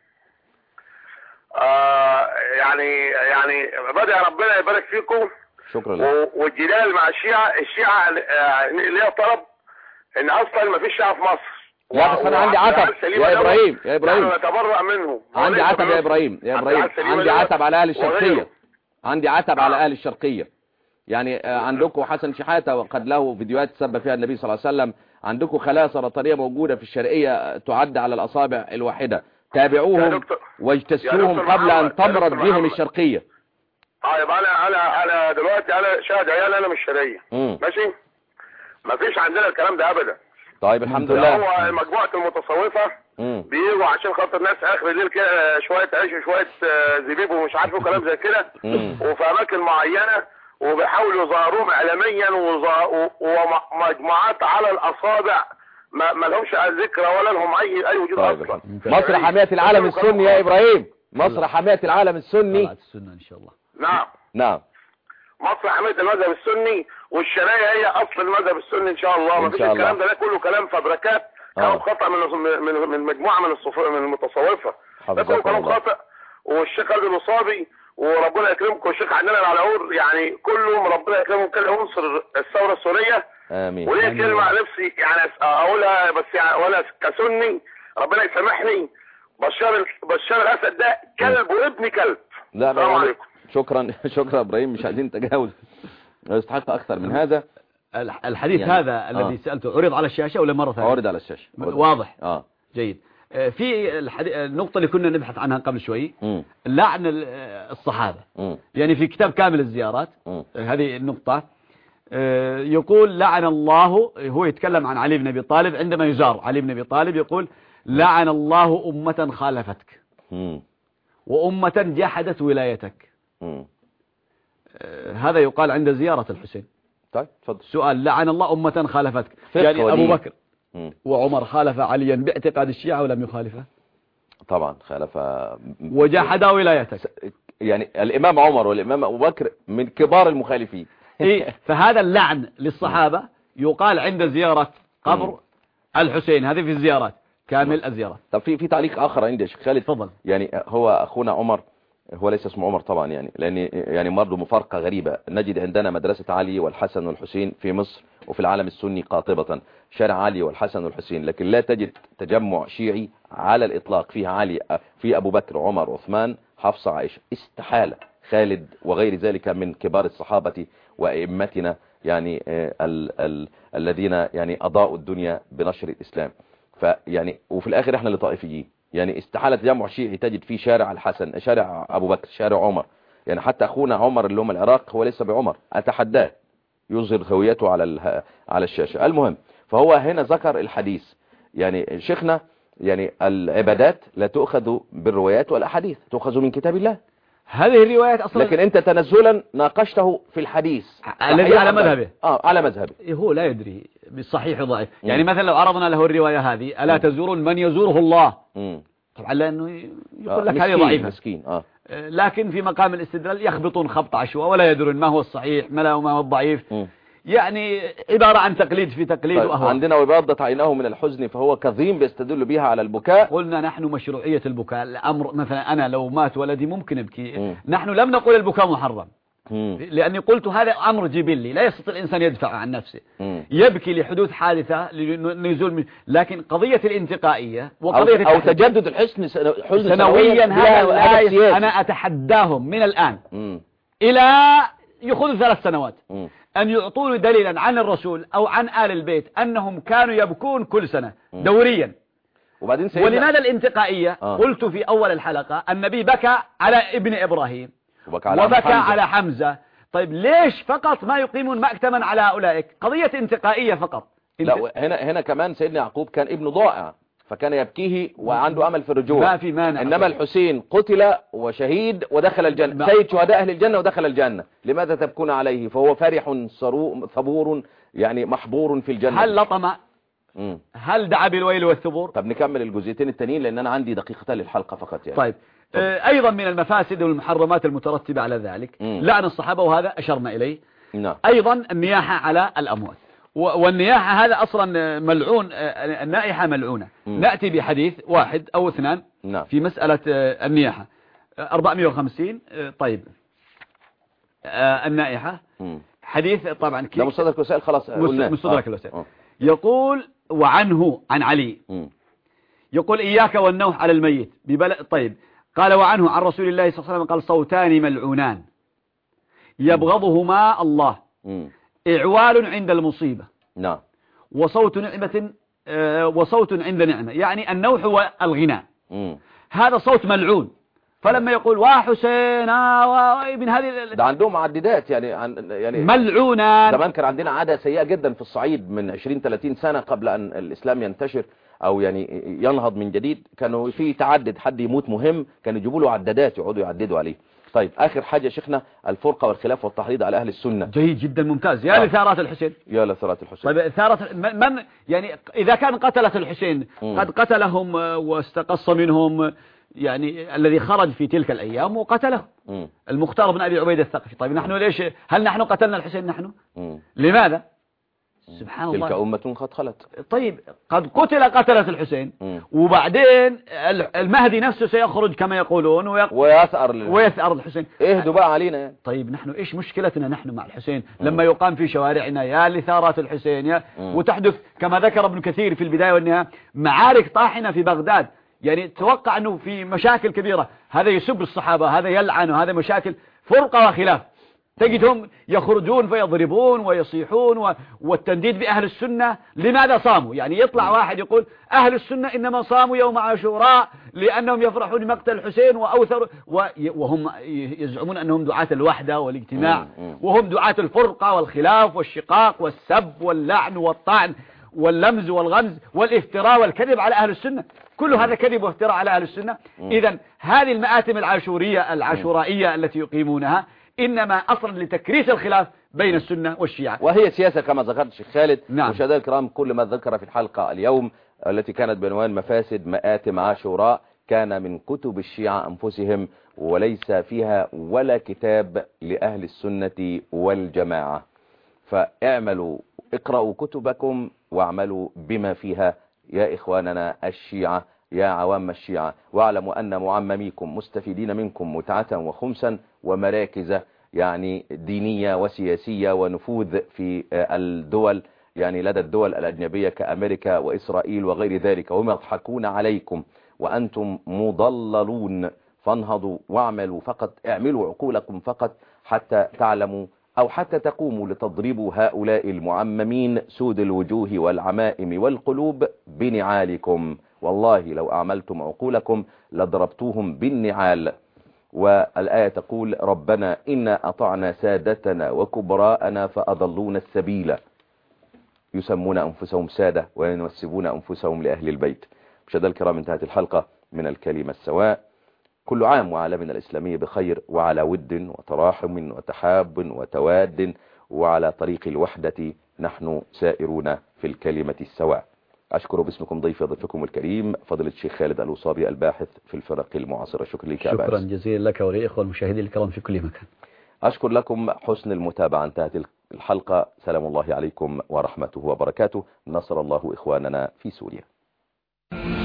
يعني بدأ ربنا يبارك فيكم. شكرا لك. والجدال مع الشيعة ليها طلب ان اصلا ما فيش شيعة في مصر. لا بس انا عندي عتب يا ابراهيم. نتبرأ منهم. عندي عتب يا ابراهيم. عندي عتب على اهل الشرقية. عندي عتب على اهل الشرقية. يعني عندكم حسن شحاتة وقد له فيديوهات سب فيها النبي صلى الله عليه وسلم. عندكم خلايا سرطانية موجودة في الشرقية تعد على الأصابع الواحدة. تابعوهم واجتثوهم قبل أن تمرض بهم الشرقية. يبقى أنا دلوقتي أنا شاهد عيال، أنا مش شرقية ماشي. ما فيش عندنا الكلام ده أبدا. طيب الحمد لله. هو مجموعة المتصوفة بيجوا عشان خاطر الناس آخر الليل كده شوية عيش وشوية زبيب ومش عارف وكلام زي كده وفي أماكن معينة، وبيحاولوا يظهروهم اعلاميا ومجموعات على الاصابع ما لهمش ذكرى ولا لهم اي وجود اصلا. مصر حامية العالم السني يا ابراهيم. مصر حامية العالم السني. السنة ان شاء الله. نعم. مصر حامية المذهب السني، والشرعية هي اصل المذهب السني ان شاء الله. ما فيش الكلام ده كله كلام فبركات، كلام خطأ من مجموعة من المتصوفة. ده كله كلام خطأ. والشيخ خالد الوصابي وربنا يكرمكم والشيخ عندنا العلاور، يعني كلهم ربنا يكرمهم كل عنصر الثوره السوريه. امين. وليه كلمه نفسي يعني اقولها بس يعني وانا كسني ربنا يسامحني. بشار الاسد ده كلب وابن كلب. لا السلام عليكم. شكرا ابراهيم، مش عايزين تجاوز، يستحق اكثر من هذا. الحديث يعني هذا الذي سألته عرض على الشاشة ولا مرة ثانية؟ عرض على الشاشة. واضح. جيد. في النقطة اللي كنا نبحث عنها قبل شوي، لعن الصحابة. يعني في كتاب كامل الزيارات هذه النقطة يقول لعن الله، هو يتكلم عن علي بن أبي طالب عندما يزار علي بن أبي طالب يقول لعن الله أمة خالفتك وأمة جحدت ولايتك. هذا يقال عند زيارة الحسين. طيب تفضل. سؤال: لعن الله أمة خالفتك، يعني أبو بكر وعمر خالف عليا باعتقاد الشيعة ولم يخالفه؟ طبعا خالف وجحد ولايتك. يعني الإمام عمر والإمام أبو بكر من كبار المخالفين. فهذا اللعن للصحابة يقال عند زيارة قبر الحسين، هذه في الزيارات كامل الزيارات. طب في تعليق آخر عندي يا شيخ خالد. تفضل. يعني هو أخونا عمر، هو ليس اسمه عمر طبعا، لأن يعني برضه مفارقة غريبة. نجد عندنا مدرسة علي والحسن والحسين في مصر وفي العالم السني قاطبة، شارع علي والحسن والحسين، لكن لا تجد تجمع شيعي على الإطلاق فيها علي، في أبو بكر عمر عثمان حفصة عائشة. استحالة. خالد وغير ذلك من كبار الصحابة وأئمتنا، يعني الذين يعني أضاءوا الدنيا بنشر الإسلام. فيعني وفي الآخر احنا اللي طائفيين. يعني استحالة تجمع شيعي تجد فيه شارع الحسن، شارع أبو بكر، شارع عمر. يعني حتى أخونا عمر اللي هم العراق هو ليس بعمر، أتحداه يظهر هويته على الشاشة. المهم، فهو هنا ذكر الحديث. يعني شيخنا يعني العبادات لا تؤخذ بالروايات والأحاديث، تؤخذ من كتاب الله. هذه الروايات أصلا، لكن أنت تنزلا ناقشته في الحديث الذي على مذهبه. على مذهبه هو لا يدري بالصحيح وضعيف. يعني مثلا لو عرضنا له الرواية هذه: ألا تزورون من يزوره الله، طبعا لأنه يقول لك هذه ضعيفة مسكين. لكن في مقام الاستدلال يخبطون خبط عشواء ولا يدرون ما هو الصحيح ما هو الضعيف. يعني عبارة عن تقليد في تقليد طيب وأهواء. عندنا وبيضت عينه من الحزن فهو كظيم بيستدل بها على البكاء. قلنا نحن مشروعية البكاء، الأمر مثلا أنا لو مات ولدي ممكن أبكي. نحن لم نقل البكاء محرم، لأني قلت هذا أمر جبلي لا يستطيع الإنسان يدفع عن نفسه. يبكي لحدوث حادثة لنزول من، لكن قضية الانتقائية وقضية أو تجدد الحزن سنويا هذا أنا أتحداهم من الآن إلى يخذ 3 سنوات أن يعطوني دليلا عن الرسول أو عن آل البيت أنهم كانوا يبكون كل سنة دوريا. وبعدين ولماذا الانتقائية؟ قلت في أول الحلقة النبي بكى على ابن إبراهيم وبكى على حمزة. طيب ليش فقط ما يقيمون مأتما على أولئك؟ قضية انتقائية فقط. لا هنا كمان سيدنا يعقوب كان ابن ضائع فكان يبكيه وعنده أمل في الرجوع، ما في مانع. إنما الحسين قتل وشهيد ودخل الجنة، سيد شهداء أهل الجنة ودخل الجنة، لماذا تبكون عليه؟ فهو فرح صبور يعني محبور في الجنة. هل لطم؟ هل دعا بالويل والثبور؟ طب نكمل الجزئيتين التانيين لأن أنا عندي دقيقتين للحلقة فقط يعني. طيب أيضا من المفاسد والمحرمات المترتبة على ذلك لعن الصحابة، وهذا أشرنا إليه. أيضا النياحة على الأموات، والنياحة هذا أصلا ملعون، النائحة ملعونة. نأتي بحديث 1 أو 2 في مسألة النياحة. 450. طيب النائحة حديث طبعا ده مستدرك الوسائل خلاص مستدرك الوسائل. يقول وعنه عن علي يقول إياك والنوح على الميت طيب قال وعنه عن رسول الله صلى الله عليه وسلم قال صوتان ملعونان يبغضهما الله، إعوال عند المصيبة وصوت نعمة وصوت عند نعمة، يعني النوح والغناء. هذا صوت ملعون. فلما يقول وحسين من هذه ده عندهم معددات يعني ملعونا. زمان كان عندنا عادة سيئة جدا في الصعيد من 20-30 سنة قبل أن الإسلام ينتشر أو يعني ينهض من جديد، كانوا في تعدد، حد يموت مهم كانوا يجيبوا له عدادات يقعدوا يعددوا عليه. طيب آخر حاجة شيخنا الفرقة والخلاف والتحريض على أهل السنة. جيد جدا ممتاز. يا لثارات الحسين، يا لثارات الحسين. طيب ثارة من يعني إذا كان قتلة الحسين قد قتلهم واستقص منهم يعني الذي خرج في تلك الأيام وقتله المختار بن أبي عبيد الثقفي. طيب نحن ليش هل نحن قتلنا الحسين؟ نحن لماذا؟ سبحان الله، تلك أمة قد خلت. طيب قد قتلة الحسين وبعدين المهدي نفسه سيخرج كما يقولون ويثأر الحسين. اهدوا بقى علينا يعني. طيب نحن إيش مشكلتنا نحن مع الحسين لما يقام في شوارعنا يا لثارات الحسين وتحدث كما ذكر ابن كثير في البداية والنهاية معارك طاحنة في بغداد، يعني توقع أنه في مشاكل كبيرة، هذا يسب الصحابة، هذا يلعن، وهذا مشاكل فرقة وخلاف. تجدهم يخرجون فيضربون ويصيحون والتنديد بأهل السنة. لماذا صاموا؟ يعني يطلع واحد يقول أهل السنة إنما صاموا يوم عاشوراء لأنهم يفرحون بمقتل الحسين وأوثروا، وهم يزعمون أنهم دعاة الوحدة والاجتماع، وهم دعاة الفرقة والخلاف والشقاق والسب واللعن والطعن واللمز والغمز والافتراء والكذب على أهل السنة. كل هذا كذب وافتراء على أهل السنة. إذن هذه المآتم العاشورائية التي يقيمونها إنما أصلا لتكريس الخلاف بين السنة والشيعة، وهي سياسة كما ذكرت الشيخ خالد. مشاهدينا الكرام، كل ما ذكر في الحلقة اليوم التي كانت بعنوان مفاسد مآتم عاشوراء كان من كتب الشيعة أنفسهم، وليس فيها ولا كتاب لأهل السنة والجماعة. فاعملوا، اقرأوا كتبكم واعملوا بما فيها يا إخواننا الشيعة، يا عوام الشيعة، واعلموا أن معمميكم مستفيدين منكم متعة وخمسا ومراكز يعني دينية وسياسية ونفوذ في الدول، يعني لدى الدول الأجنبية كأمريكا وإسرائيل وغير ذلك، وهم يضحكون عليكم وأنتم مضللون. فانهضوا واعملوا فقط، اعملوا عقولكم فقط حتى تعلموا أو حتى تقوموا لتضربوا هؤلاء المعممين سود الوجوه والعمائم والقلوب بنعالكم. والله لو أعملتم عقولكم لضربتوهم بالنعال. والآية تقول ربنا إنا أطعنا سادتنا وكبراءنا فأضلونا السبيل، يسمون أنفسهم سادة وينسبون أنفسهم لأهل البيت. مشاهدينا الكرام، انتهت الحلقة من الكلمة السواء. كل عام وعالمنا الإسلامي بخير وعلى ود وتراحم وتحاب وتواد، وعلى طريق الوحدة نحن سائرون في الكلمة السواء. أشكر باسمكم ضيفكم الكريم فضيلة الشيخ خالد الوصابي الباحث في الفرق المعاصرة. شكرا لك. شكرا جزيلا لك وللإخوة المشاهدين الكرام في كل مكان. أشكر لكم حسن المتابعة. انتهت الحلقة. سلام الله عليكم ورحمته وبركاته. نصر الله إخواننا في سوريا.